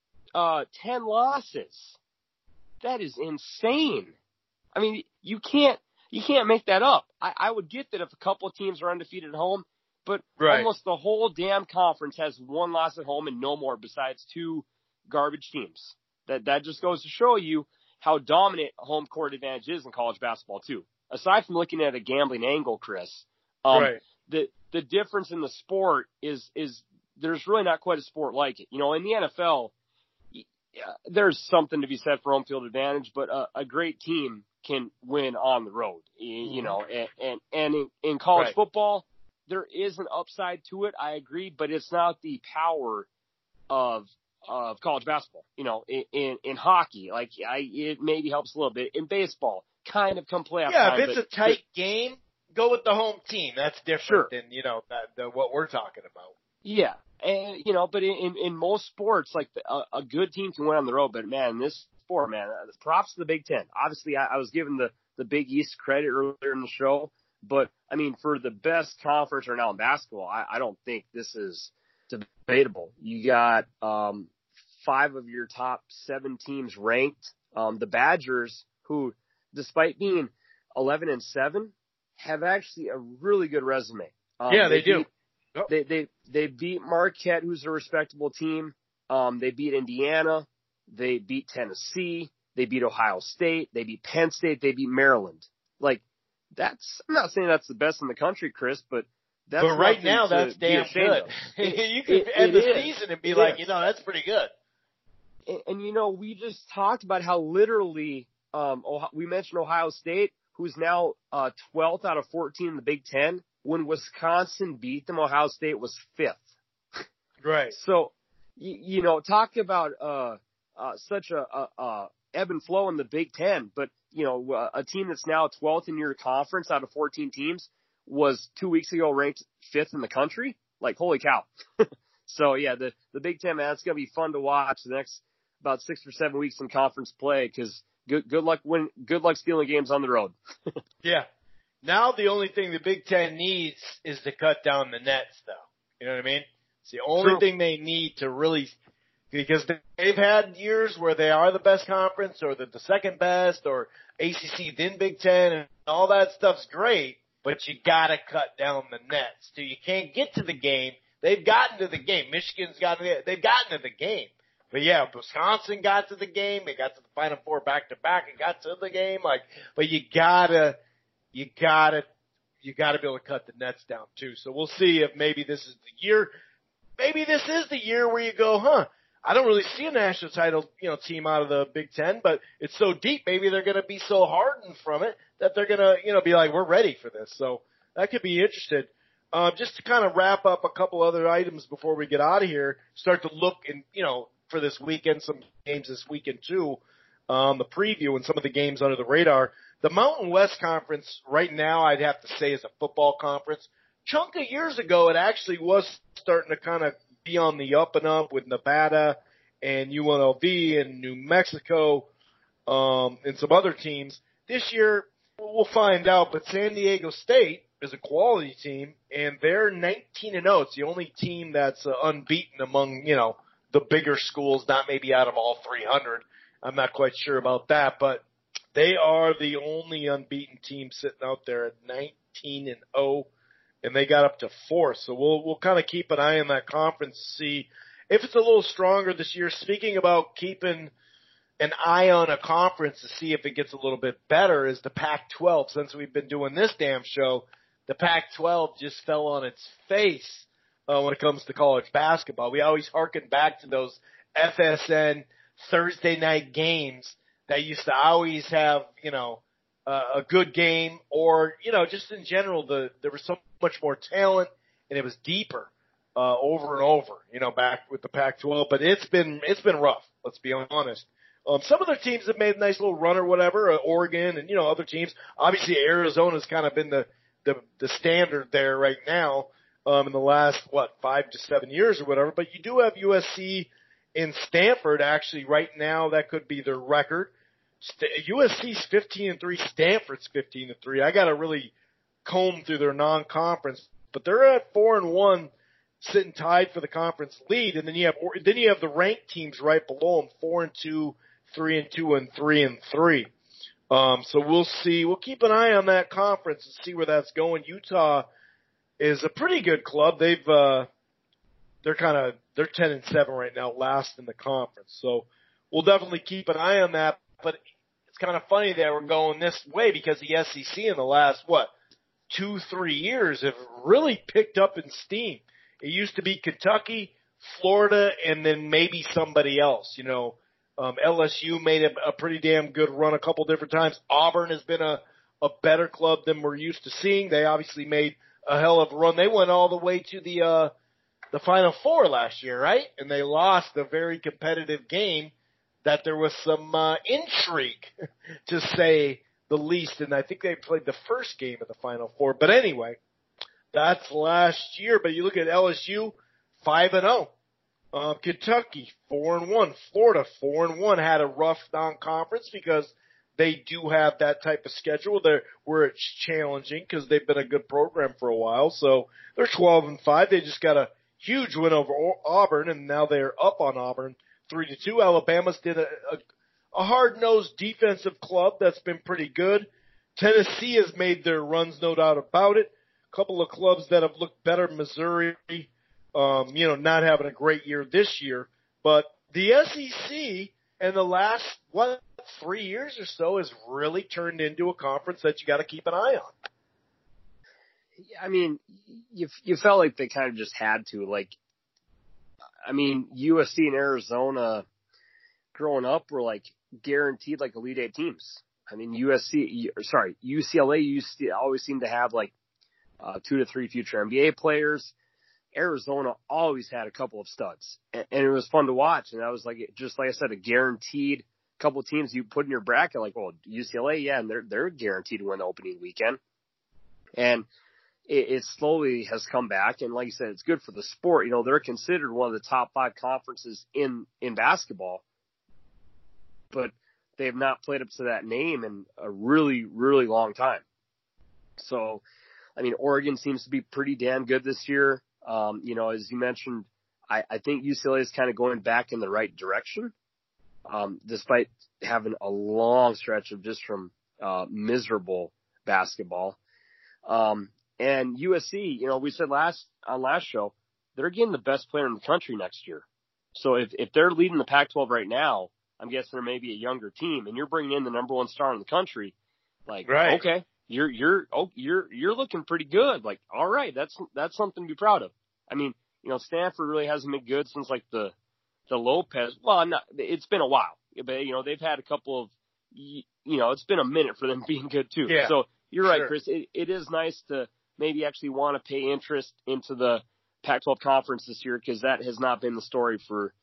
10 losses. That is insane. I mean, you can't make that up. I would get that if a couple of teams are undefeated at home, but almost the whole damn conference has one loss at home and no more besides two garbage teams. That just goes to show you, how dominant home court advantage is in college basketball too. Aside from looking at a gambling angle, Chris, right. the difference in the sport is there's really not quite a sport like it. You know, in the NFL, there's something to be said for home field advantage, but a great team can win on the road. You know, and in college football, there is an upside to it. I agree, but it's not the power of college basketball. You know, in hockey, like it maybe helps a little bit. In baseball, kind of come playoff time. Yeah, if it's a tight game, go with the home team. That's different than, you know, what we're talking about. Yeah. And, you know, but in most sports, like a good team can win on the road. But, man, this sport, man, props to the Big Ten. Obviously, I was giving the Big East credit earlier in the show. But, I mean, for the best conference right now in basketball, I don't think this is debatable. You got 5 of your top 7 teams ranked. The Badgers, who, despite being 11-7, have actually a really good resume. Yeah, they do. They beat Marquette, who's a respectable team. They beat Indiana. They beat Tennessee. They beat Ohio State. They beat Penn State. They beat Maryland. Like, I'm not saying that's the best in the country, Chris, but that's right now that's damn good. You could end the season and be like, you know, that's pretty good. And you know, we just talked about how literally we mentioned Ohio State, who's now 12th out of 14 in the Big Ten. When Wisconsin beat them, Ohio State was 5th. Right. So, you know, talk about such a ebb and flow in the Big Ten. But, you know, a team that's now 12th in your conference out of 14 teams was 2 weeks ago ranked 5th in the country. Like, holy cow. So, yeah, the Big Ten, man, it's going to be fun to watch the next about 6 or 7 weeks in conference play because good luck stealing games on the road. Yeah. Now the only thing the Big Ten needs is to cut down the nets, though. You know what I mean? It's the only thing they need to really – because they've had years where they are the best conference or the second best or ACC then Big Ten and all that stuff's great, but you got to cut down the nets. So you can't get to the game. They've gotten to the game. Michigan's gotten – they've gotten to the game. But yeah, Wisconsin got to the game. They got to the Final Four back-to-back and got to the game. Like, but you gotta be able to cut the nets down too. So we'll see if maybe this is the year. Maybe this is the year where you go, I don't really see a national title, team out of the Big Ten, but it's so deep. Maybe they're going to be so hardened from it that they're going to, be like, we're ready for this. So that could be interesting. Just to kind of wrap up a couple other items before we get out of here, start to look and, for this weekend, some games this weekend too, the preview and some of the games under the radar. The Mountain West Conference right now, I'd have to say, is a football conference. Chunk of years ago, it actually was starting to kind of be on the up and up with Nevada and UNLV and New Mexico, and some other teams. This year, we'll find out, but San Diego State is a quality team, and they're 19-0. It's the only team that's unbeaten among, the bigger schools, not maybe out of all 300. I'm not quite sure about that, but they are the only unbeaten team sitting out there at 19-0, and they got up to 4th. So we'll kind of keep an eye on that conference to see if it's a little stronger this year. Speaking about keeping an eye on a conference to see if it gets a little bit better is the Pac-12. Since we've been doing this damn show, the Pac-12 just fell on its face when it comes to college basketball. We always harken back to those FSN Thursday night games that used to always have, a good game or, just in general, there was so much more talent and it was deeper, over and over, back with the Pac-12, but it's been rough. Let's be honest. Some other teams have made a nice little run or whatever, Oregon and, other teams. Obviously Arizona's kind of been the standard there right now, in the last, 5 to 7 years or whatever, but you do have USC in Stanford actually right now. That could be their record. USC's 15-3, Stanford's 15-3. I got to really comb through their non-conference, but they're at 4-1, sitting tied for the conference lead. And then you have the ranked teams right below them, 4-2, 3-2, and 3-3. So we'll see. We'll keep an eye on that conference and see where that's going. Utah is a pretty good club. They're 10-7 right now, last in the conference. So we'll definitely keep an eye on that. But kind of funny that we're going this way because the SEC in the last, 2-3 years have really picked up in steam. It used to be Kentucky, Florida, and then maybe somebody else. LSU made a pretty damn good run a couple different times. Auburn has been a better club than we're used to seeing. They obviously made a hell of a run. They went all the way to the Final Four last year, right? And they lost a very competitive game that there was some intrigue, to say the least. And I think they played the first game of the Final Four. But anyway, that's last year. But you look at LSU, 5-0. Kentucky, 4-1. Florida, 4-1. Had a rough non-conference because they do have that type of schedule there where it's challenging because they've been a good program for a while. So they're 12-5. They just got a huge win over Auburn, and now they're up on Auburn 3-2. Alabama's did a hard-nosed defensive club that's been pretty good. Tennessee has made their runs, no doubt about it. A couple of clubs that have looked better. Missouri, not having a great year this year. But the SEC in the last, 3 years or so has really turned into a conference that you got to keep an eye on. I mean, you felt like they kind of just had to. USC and Arizona growing up were guaranteed Elite Eight teams. I mean, UCLA used to always seem to have 2 to 3 future NBA players. Arizona always had a couple of studs, and it was fun to watch. And that was just like I said, a guaranteed couple of teams you put in your bracket. UCLA, yeah, and they're guaranteed to win the opening weekend. And it slowly has come back. And like you said, it's good for the sport. They're considered one of the top 5 conferences in basketball, but they've not played up to that name in a really, really long time. So, Oregon seems to be pretty damn good this year. As you mentioned, I think UCLA is kind of going back in the right direction, despite having a long stretch of just from miserable basketball. And USC, we said last show, they're getting the best player in the country next year. So if they're leading the Pac-12 right now, I'm guessing there may be a younger team, and you're bringing in the number 1 star in the country. Right. Okay, you're looking pretty good. All right, that's something to be proud of. Stanford really hasn't been good since the Lopez. Well, it's been a while, but they've had a couple of, it's been a minute for them being good too. Yeah, so you're right, sure. Chris. It is nice to maybe actually want to pay interest into the Pac-12 conference this year, because that has not been the story for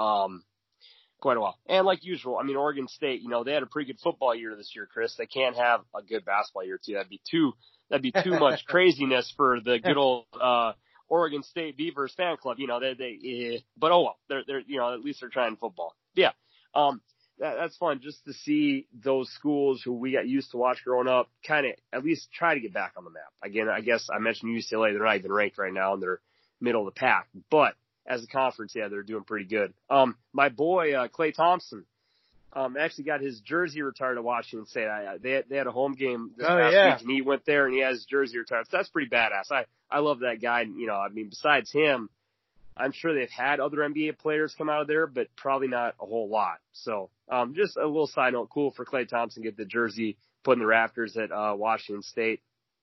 quite a while. And like usual, Oregon State, they had a pretty good football year this year, Chris. They can't have a good basketball year too. That'd be too much craziness for the good old Oregon State Beavers fan club. But oh well, they're at least they're trying football. Yeah. That's fun just to see those schools who we got used to watch growing up kind of at least try to get back on the map. Again, I guess I mentioned UCLA. They're not even ranked right now, and they're middle of the pack. But as a conference, yeah, they're doing pretty good. My boy, Klay Thompson, actually got his jersey retired at Washington State. They had a home game this past week, and he went there and he has his jersey retired. So that's pretty badass. I love that guy. Besides him, I'm sure they've had other NBA players come out of there, but probably not a whole lot. So, just a little side note, cool for Klay Thompson to get the jersey put in the rafters at Washington State.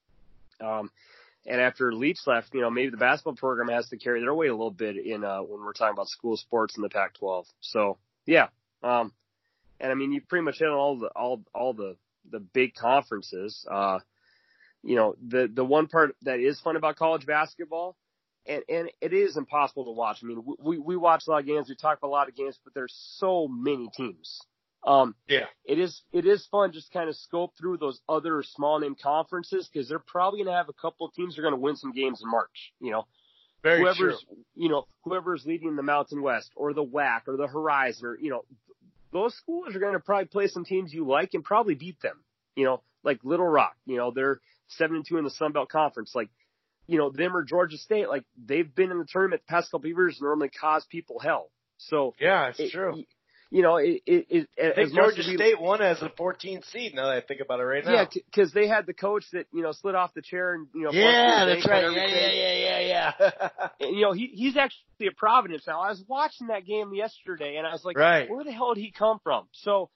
And after Leach left, maybe the basketball program has to carry their weight a little bit in when we're talking about school sports in the Pac-12. So, yeah. You pretty much hit on all the big conferences. The one part that is fun about college basketball, and it is impossible to watch. We watch a lot of games, we talk about a lot of games, but there's so many teams. It is fun just kind of scope through those other small name conferences, because they're probably going to have a couple of teams that are going to win some games in March. Whoever's leading the Mountain West or the WAC or the Horizon, or those schools are going to probably play some teams you like and probably beat them. Like Little Rock, they're 7-2 in the Sun Belt Conference. Them or Georgia State, they've been in the tournament the past couple of years and normally cause people hell. So yeah, it's true. I think Georgia State won as a 14th seed. Now that I think about it right now. Yeah, because they had the coach that slid off the chair and Yeah, that's right. Yeah. And, he's actually a Providence now. I was watching that game yesterday and I was like, right. Where the hell did he come from? So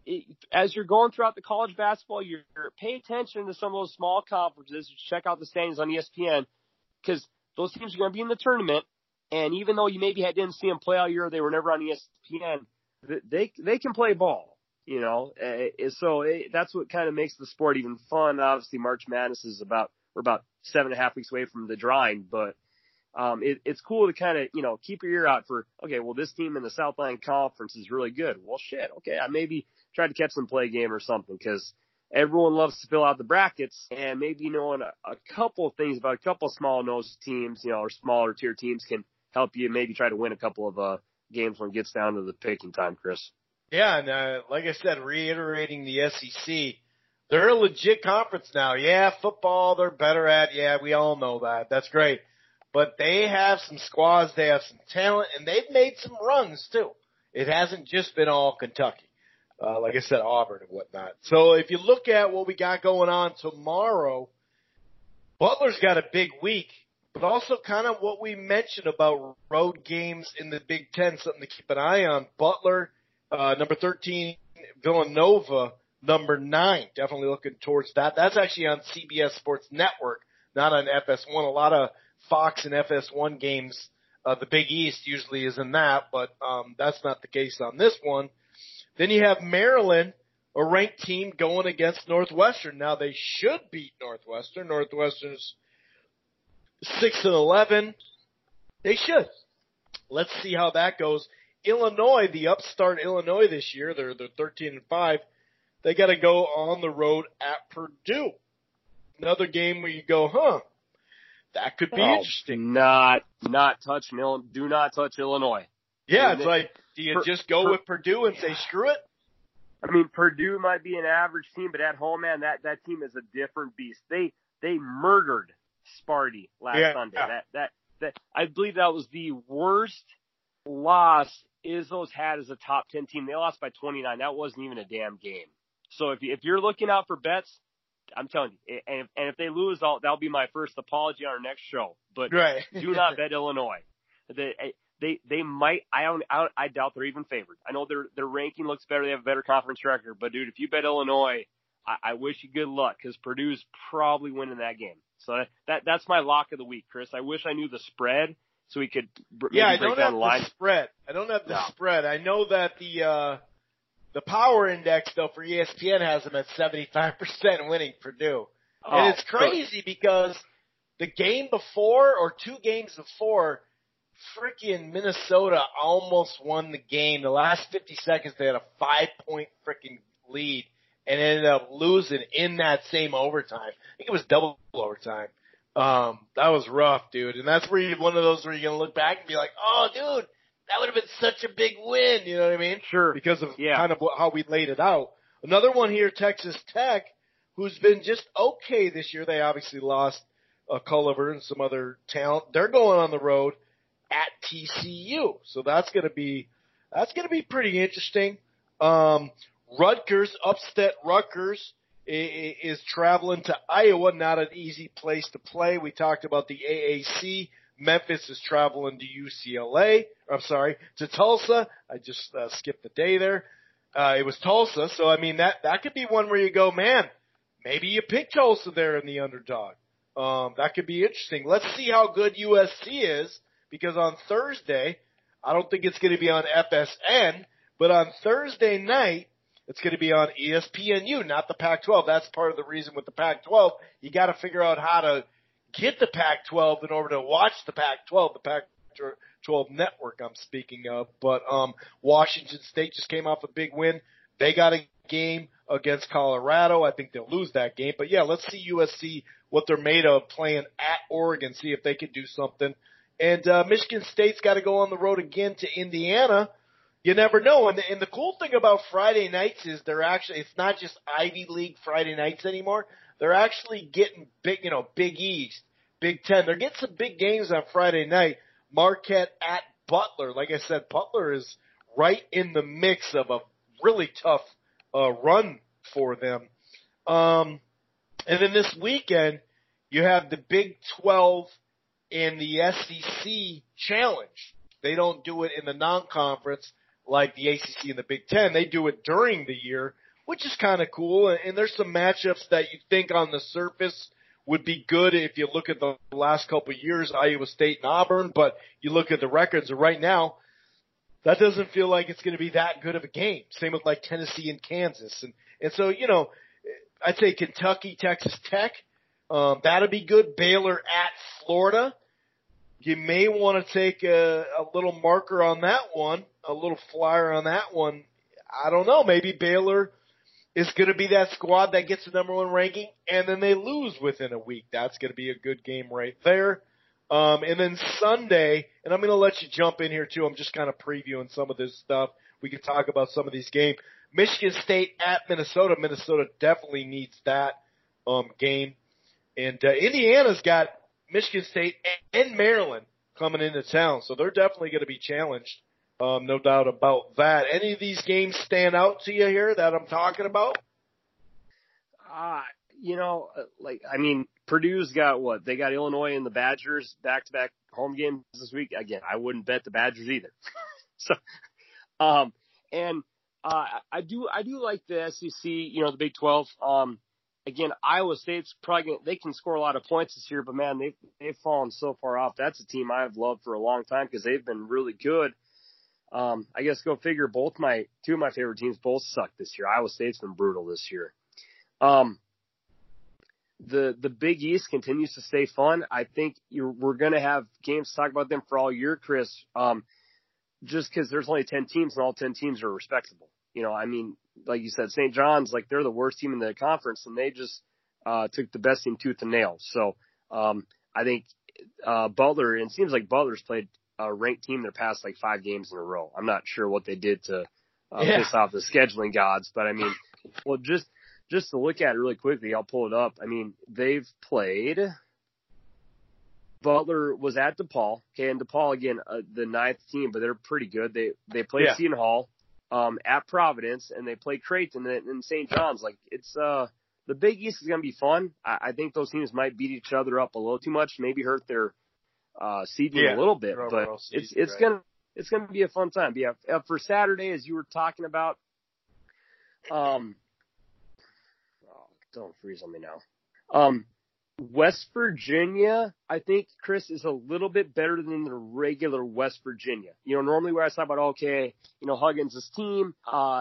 as you're going throughout the college basketball, you're pay attention to some of those small conferences. Check out the standings on ESPN because those teams are going to be in the tournament. And even though you maybe didn't see them play all year, they were never on ESPN. They can play ball, you know. So that's what kind of makes the sport even fun. Obviously, March Madness is we're about 7.5 weeks away from the drawing, but it's cool to kind of, you know, keep your ear out for, okay, well, this team in the Southland Conference is really good. Well, shit, okay, I maybe try to catch them play a game or something because everyone loves to fill out the brackets, and maybe knowing a couple of things about a couple of small nose teams, you know, or smaller tier teams can help you maybe try to win a couple of games when it gets down to the picking time, Chris. Yeah, and like I said, reiterating the SEC, they're a legit conference now. Yeah, football they're better at. Yeah, we all know that. That's great. But they have some squads, they have some talent, and they've made some runs too. It hasn't just been all Kentucky. Like I said, Auburn and whatnot. So if you look at what we got going on tomorrow, Butler's got a big week, but also kind of what we mentioned about road games in the Big Ten, something to keep an eye on. Butler, number 13, Villanova, number 9. Definitely looking towards that. That's actually on CBS Sports Network, not on FS1. A lot of Fox and FS1 games, the Big East usually is in that, but that's not the case on this one. Then you have Maryland, a ranked team, going against Northwestern. Now they should beat Northwestern. Northwestern's 6-11. They should. Let's see how that goes. Illinois, the upstart Illinois this year, they're 13-5. They got to go on the road at Purdue. Another game where you go, that could be interesting. Not touching Illinois. Do not touch Illinois. Yeah, it's like, do you just go with Purdue and say screw it? I mean, Purdue might be an average team, but at home, man, that team is a different beast. They murdered Sparty last Sunday. That I believe that was the worst loss Izzo's had as a top 10 team. They lost by 29. That wasn't even a damn game. So if you're looking out for bets, I'm telling you, and if they lose, that'll be my first apology on our next show. But do not bet Illinois. They might. I doubt they're even favored. I know their ranking looks better. They have a better conference record. But dude, if you bet Illinois, I wish you good luck because Purdue's probably winning that game. So that's my lock of the week, Chris. I wish I knew the spread so we could break down the line. I don't have the spread. I know that the power index though for ESPN has them at 75% winning Purdue, and it's crazy because the game before or 2 games before, frickin' Minnesota almost won the game. The last 50 seconds, they had a 5-point frickin' lead and ended up losing in that same overtime. I think it was double overtime. That was rough, dude. And that's where one of those where you're going to look back and be like, oh, dude, that would have been such a big win. You know what I mean? Sure. Because of kind of how we laid it out. Another one here, Texas Tech, who's been just okay this year. They obviously lost Culliver and some other talent. They're going on the road at TCU. So that's going to be pretty interesting. Rutgers, upstate Rutgers is traveling to Iowa, not an easy place to play. We talked about the AAC. Memphis is traveling to UCLA. I'm sorry, to Tulsa. I just skipped the day there. It was Tulsa. So, I mean, that could be one where you go, man, maybe you pick Tulsa there in the underdog. That could be interesting. Let's see how good USC is. Because on Thursday, I don't think it's going to be on FSN, but on Thursday night, it's going to be on ESPNU, not the Pac-12. That's part of the reason with the Pac-12. You got to figure out how to get the Pac-12 in order to watch the Pac-12, the Pac-12 network I'm speaking of. But Washington State just came off a big win. They got a game against Colorado. I think they'll lose that game. But, yeah, let's see USC, what they're made of playing at Oregon, see if they can do something. And Michigan State's got to go on the road again to Indiana. You never know. And the cool thing about Friday nights is it's not just Ivy League Friday nights anymore. They're actually getting big, Big East, Big Ten. They're getting some big games on Friday night. Marquette at Butler. Like I said, Butler is right in the mix of a really tough run for them. And then this weekend, you have the Big 12 in the SEC Challenge. They don't do it in the non-conference. like the ACC and the Big Ten. They do it during the year, which is kind of cool. And there's some matchups that you think on the surface would be good if you look at the last couple of years, Iowa State and Auburn, but you look at the records right now, that doesn't feel like it's going to be that good of a game. Same with like Tennessee and Kansas. And so, I'd say Kentucky, Texas Tech, that'd be good. Baylor at Florida. You may want to take a little marker on that one, a little flyer on that one. I don't know. Maybe Baylor is going to be that squad that gets the number one ranking, and then they lose within a week. That's going to be a good game right there. And then Sunday, and I'm going to let you jump in here too. I'm just kind of previewing some of this stuff. We can talk about some of these games. Michigan State at Minnesota. Minnesota definitely needs that game. And Indiana's got Michigan State and Maryland coming into town, so they're definitely going to be challenged. No doubt about that. Any of these games stand out to you here that I'm talking about? Purdue's got what? They got Illinois and the Badgers back-to-back home games this week. Again, I wouldn't bet the Badgers either. So, I do like the SEC, the Big 12. Again, Iowa State's probably they can score a lot of points this year, but man, they've fallen so far off. That's a team I've loved for a long time because they've been really good. I guess go figure. Two of my favorite teams both suck this year. Iowa State's been brutal this year. The Big East continues to stay fun. I think we're going to have games to talk about them for all year, Chris. Just because there's only 10 teams and all 10 teams are respectable. Like you said, St. John's, like they're the worst team in the conference, and they just took the best team tooth and nail. So I think Butler, and it seems like Butler's played a ranked team their past like 5 games in a row. I'm not sure what they did to piss off the scheduling gods, but just to look at it really quickly, I'll pull it up. They've played. Butler was at DePaul. Okay, and DePaul again, the 9th team, but they're pretty good. They played Seton Hall, at Providence, and they played Creighton and St. John's. Like it's the Big East is gonna be fun. I think those teams might beat each other up a little too much, maybe hurt their seeding a little bit, but it's gonna be a fun time. Yeah, for Saturday, as you were talking about, don't freeze on me now. West Virginia, I think, Chris, is a little bit better than the regular West Virginia. Normally where I talk about, Huggins' team,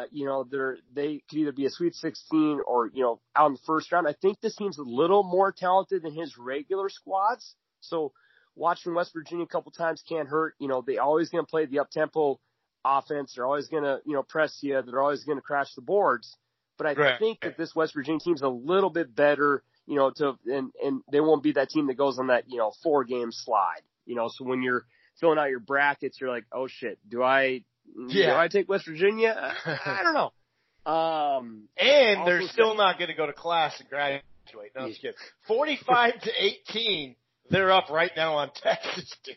they could either be a Sweet 16 or, out in the first round. I think this team's a little more talented than his regular squads. So watching West Virginia a couple times can't hurt. They always going to play the up-tempo offense. They're always going to, press you. They're always going to crash the boards. But I think that this West Virginia team's a little bit better, and they won't be that team that goes on that, 4-game slide. So when you're filling out your brackets, you're like, oh shit, do I take West Virginia? I don't know. And they're still not going to go to class and graduate. No, I'm just kidding. 45-18. They're up right now on Texas, dude.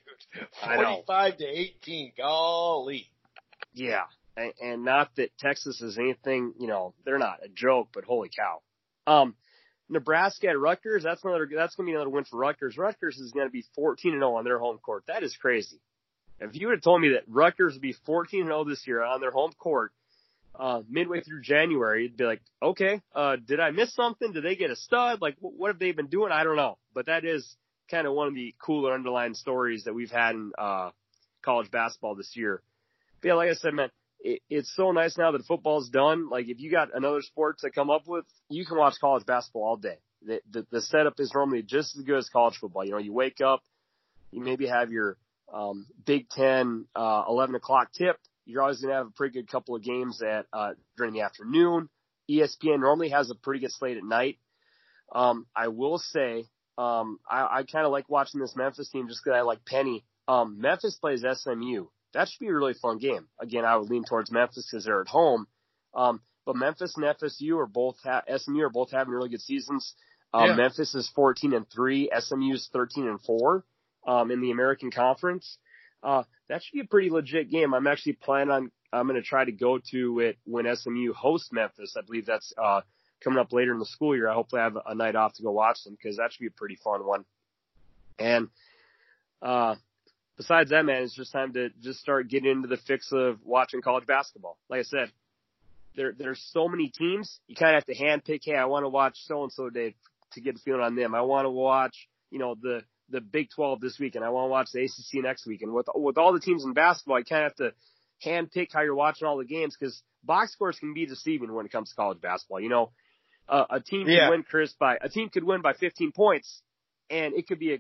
45-18. Golly. Yeah. And not that Texas is anything, they're not a joke, but holy cow. Nebraska at Rutgers, that's going to be another win for Rutgers. Rutgers is going to be 14-0 on their home court. That is crazy. If you would have told me that Rutgers would be 14-0 this year on their home court, midway through January, you'd be like, okay, did I miss something? Did they get a stud? Like, what have they been doing? I don't know. But that is kind of one of the cooler underlying stories that we've had in college basketball this year. But yeah, like I said, man, it's so nice now that football's done. Like, if you got another sport to come up with, you can watch college basketball all day. The setup is normally just as good as college football. You wake up, you maybe have your Big Ten 11 o'clock tip. You're always going to have a pretty good couple of games during the afternoon. ESPN normally has a pretty good slate at night. I will say I kind of like watching this Memphis team just because I like Penny. Memphis plays SMU. That should be a really fun game. Again, I would lean towards Memphis because they're at home. But Memphis and SMU are both having really good seasons. Memphis is 14-3. SMU is 13-4 in the American Conference. That should be a pretty legit game. I'm actually I'm going to try to go to it when SMU hosts Memphis. I believe that's coming up later in the school year. I hopefully have a night off to go watch them because that should be a pretty fun one. And besides that, man, it's just time to just start getting into the fix of watching college basketball. Like I said, there's so many teams. You kind of have to handpick, hey, I want to watch so-and-so today to get a feeling on them. I want to watch, the Big 12 this week, and I want to watch the ACC next week. And with all the teams in basketball, you kind of have to handpick how you're watching all the games, because box scores can be deceiving when it comes to college basketball. A team could win by 15 points, and it could be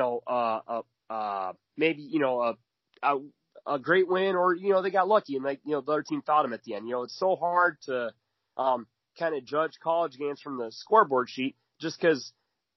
a great win, or they got lucky and the other team fouled them at the end. It's so hard to kind of judge college games from the scoreboard sheet, just because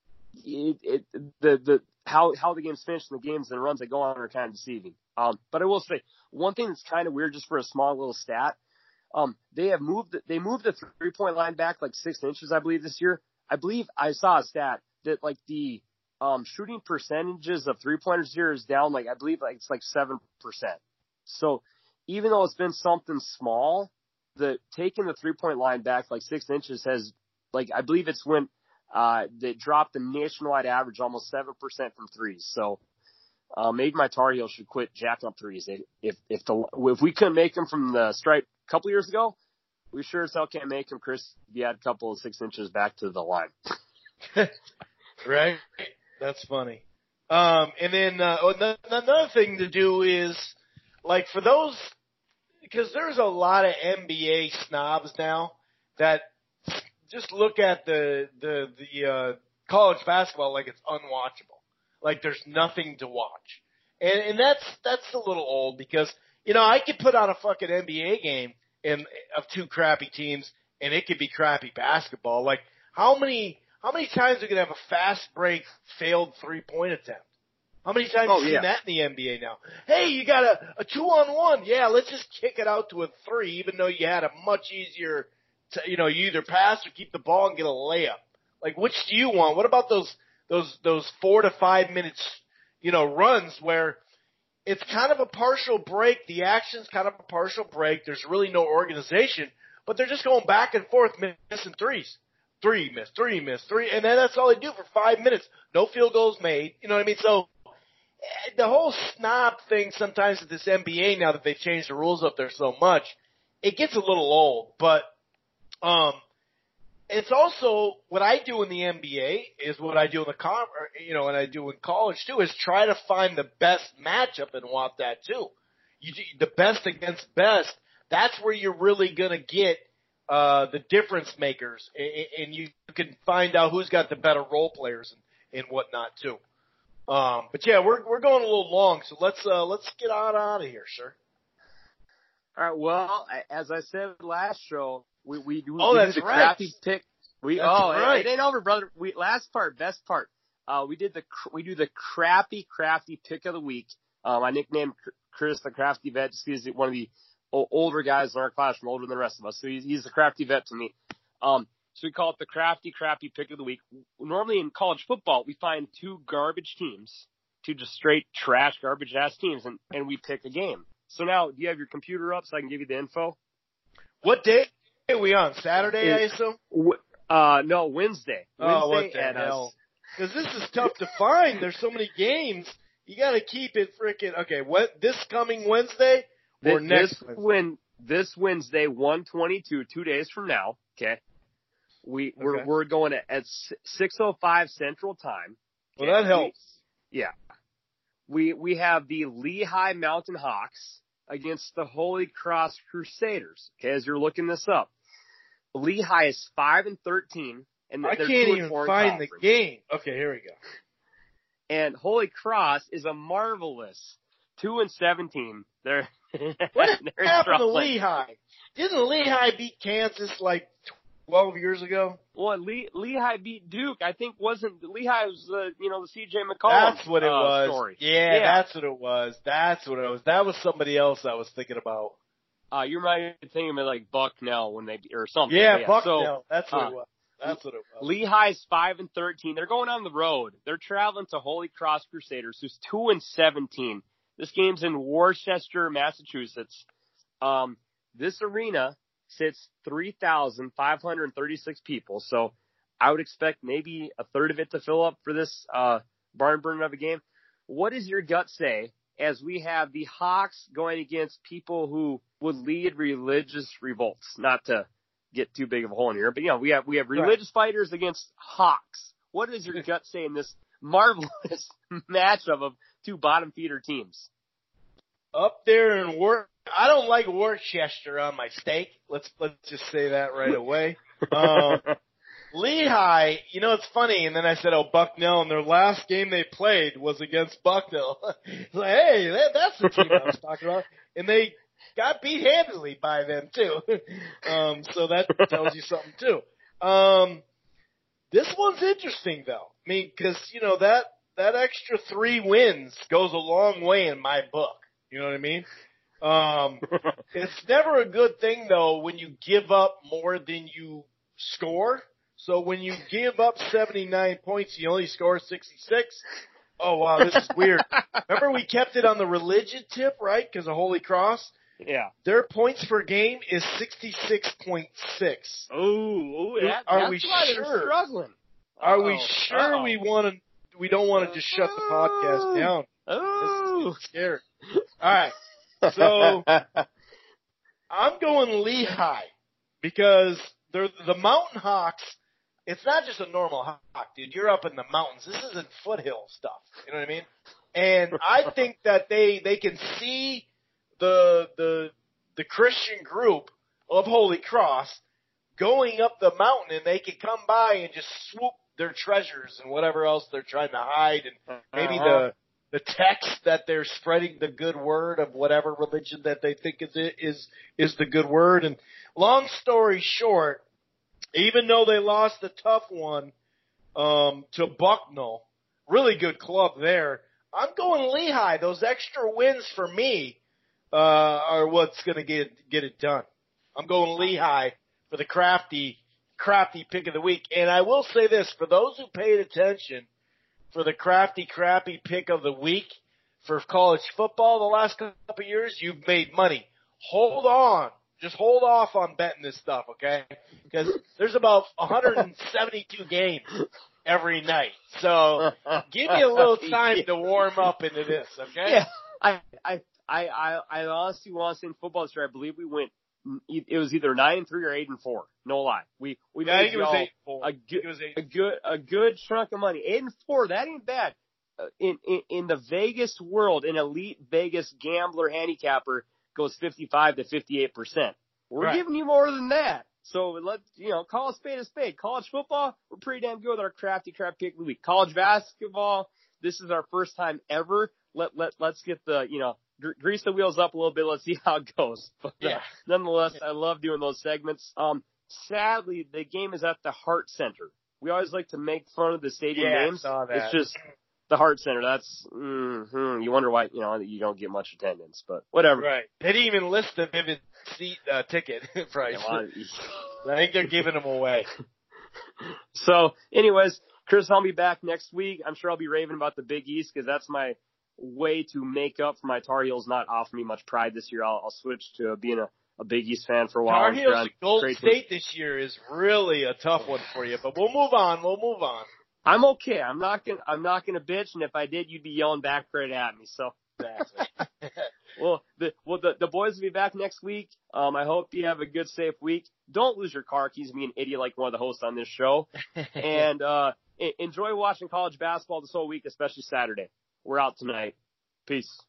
how the games finish and the games and runs that go on are kind of deceiving. But I will say one thing that's kind of weird, just for a small little stat. They moved the 3-point line back like 6 inches, I believe, this year. I believe I saw a stat that like the shooting percentages of 3-pointers here is down, I believe it's 7%. So even though it's been something small, taking the 3-point line back like 6 inches has, I believe it's when they dropped the nationwide average almost 7% from threes. So maybe my Tar Heels should quit jacking up threes. If we couldn't make them from the stripe a couple years ago, we sure as hell can't make them, Chris, if you add a couple of 6 inches back to the line. Right? That's funny. And then another thing to do is, for those, because there's a lot of NBA snobs now that just look at the college basketball like it's unwatchable. Like there's nothing to watch. And that's a little old, because, I could put on a fucking NBA game of two crappy teams, and it could be crappy basketball. Like, how many times are we going to have a fast break failed 3-point attempt? How many times have you seen that in the NBA now? Hey, you got a 2-on-1. Yeah, let's just kick it out to a 3, even though you had a much easier, you either pass or keep the ball and get a layup. Like, which do you want? What about those 4 to 5 minutes, runs where it's kind of a partial break. The action's kind of a partial break. There's really no organization, but they're just going back and forth, missing threes. 3 miss, 3 miss, 3, and then that's all they do for 5 minutes. No field goals made. You know what I mean? So the whole snob thing sometimes at this NBA, now that they've changed the rules up there so much, it gets a little old. But it's also what I do in the NBA is what I do in what I do in college too, is try to find the best matchup and want that too. The best against best. That's where you're really gonna get the difference makers, and you can find out who's got the better role players and whatnot too. But yeah, we're going a little long, so let's get out of here, sir. All right. Well, as I said last show, we do that's the right. crappy pick. Right. It ain't over, brother. Best part. We do the crafty pick of the week. I nicknamed Chris the crafty vet just because he's one of the older guys in our class, from older than the rest of us. So he's the crafty vet to me. So we call it the crafty pick of the week. Normally in college football, we find 2 garbage teams, 2 just straight trash garbage ass teams, and we pick a game. So now, do you have your computer up so I can give you the info? What day are we on? Saturday, I assume? No, Wednesday. Oh, what the hell? Because this is tough to find. There's so many games. You got to keep it freaking. Okay, this coming Wednesday or next Wednesday? This Wednesday, 1/22, 2 days from now. Okay, we're going at 6:05 Central Time. Okay? Well, that helps. We have the Lehigh Mountain Hawks against the Holy Cross Crusaders. Okay, as you're looking this up, Lehigh is 5-13, and I can't even find the game. Okay, here we go. And Holy Cross is a marvelous 2-17. What happened to Lehigh? Didn't Lehigh beat Kansas 12 years ago? Well, Lehigh beat Duke. I think Lehigh was the C.J. McCollum. That's what it was. Story. Yeah, that's what it was. That was somebody else I was thinking about. You might be thinking of Bucknell or something. Yeah, Bucknell. That's what it was. That's what it was. Lehigh's 5-13. They're going on the road. They're traveling to Holy Cross Crusaders, who's 2-17. This game's in Worcester, Massachusetts. This arena sits 3,536 people, so I would expect maybe a third of it to fill up for this barn burner of a game. What does your gut say as we have the Hawks going against people who would lead religious revolts. Not to get too big of a hole in here, but we have religious fighters against Hawks. What does your gut say in this marvelous matchup of two bottom feeder teams? Up there in I don't like Worcester on my steak. Let's just say that right away. Lehigh, it's funny, and then I said, Bucknell, and their last game they played was against Bucknell. It's like, hey, that's the team I was talking about. And they got beat handily by them, too. So that tells you something, too. This one's interesting, though. I mean, because, that extra 3 wins goes a long way in my book. You know what I mean? It's never a good thing, though, when you give up more than you score. So when you give up 79 points, you only score 66. Oh, wow, this is weird. Remember we kept it on the religion tip, right, because of Holy Cross? Yeah. Their points per game is 66.6. Are we sure? They're struggling. Are we sure we don't want to just shut the podcast down? Oh, it's scary. All right. So I'm going Lehigh because they're the Mountain Hawks. It's not just a normal hawk, dude. You're up in the mountains. This isn't foothill stuff. You know what I mean? And I think that they can see the Christian group of Holy Cross going up the mountain, and they can come by and just swoop their treasures and whatever else they're trying to hide, and maybe the text that they're spreading the good word of whatever religion that they think is the good word. And long story short, even though they lost a tough one to Bucknell, really good club there, I'm going Lehigh. Those extra wins for me are what's going to get it done. I'm going Lehigh for the crafty pick of the week. And I will say this, for those who paid attention for the crappy pick of the week for college football the last couple of years, you've made money. Hold on. Just hold off on betting this stuff, okay? Because there's about 172 games every night. So give me a little time to warm up into this, okay? Yeah. I honestly want to say in football this year, I believe we went, it was either 9-3 or 8-4. No lie. We I think it was 8-4. A good chunk of money. 8-4, that ain't bad. In the Vegas world, an elite Vegas gambler handicapper goes 55 to 58%. We're giving you more than that. So let's, call a spade. College football, we're pretty damn good with our crafty crap pick of the week. College basketball, this is our first time ever. Let's get the, grease the wheels up a little bit. Let's see how it goes. But nonetheless, I love doing those segments. Sadly, the game is at the Hart Center. We always like to make fun of the stadium names. It's just the Hart Center. That's, you wonder why, you don't get much attendance, but whatever. Right. They didn't even list the vivid seat ticket price. I think they're giving them away. So, anyways, Chris, I'll be back next week. I'm sure I'll be raving about the Big East because that's my way to make up for my Tar Heels not offering me much pride this year. I'll switch to being a Big East fan for a while. Tar Heels Golden State this year is really a tough one for you, but we'll move on. I'm okay. I'm not gonna bitch, and if I did, you'd be yelling back right at me. So exactly. Well, the boys will be back next week. I hope you have a good, safe week. Don't lose your car keys, be an idiot like one of the hosts on this show, and enjoy watching college basketball this whole week, especially Saturday. We're out tonight. Peace.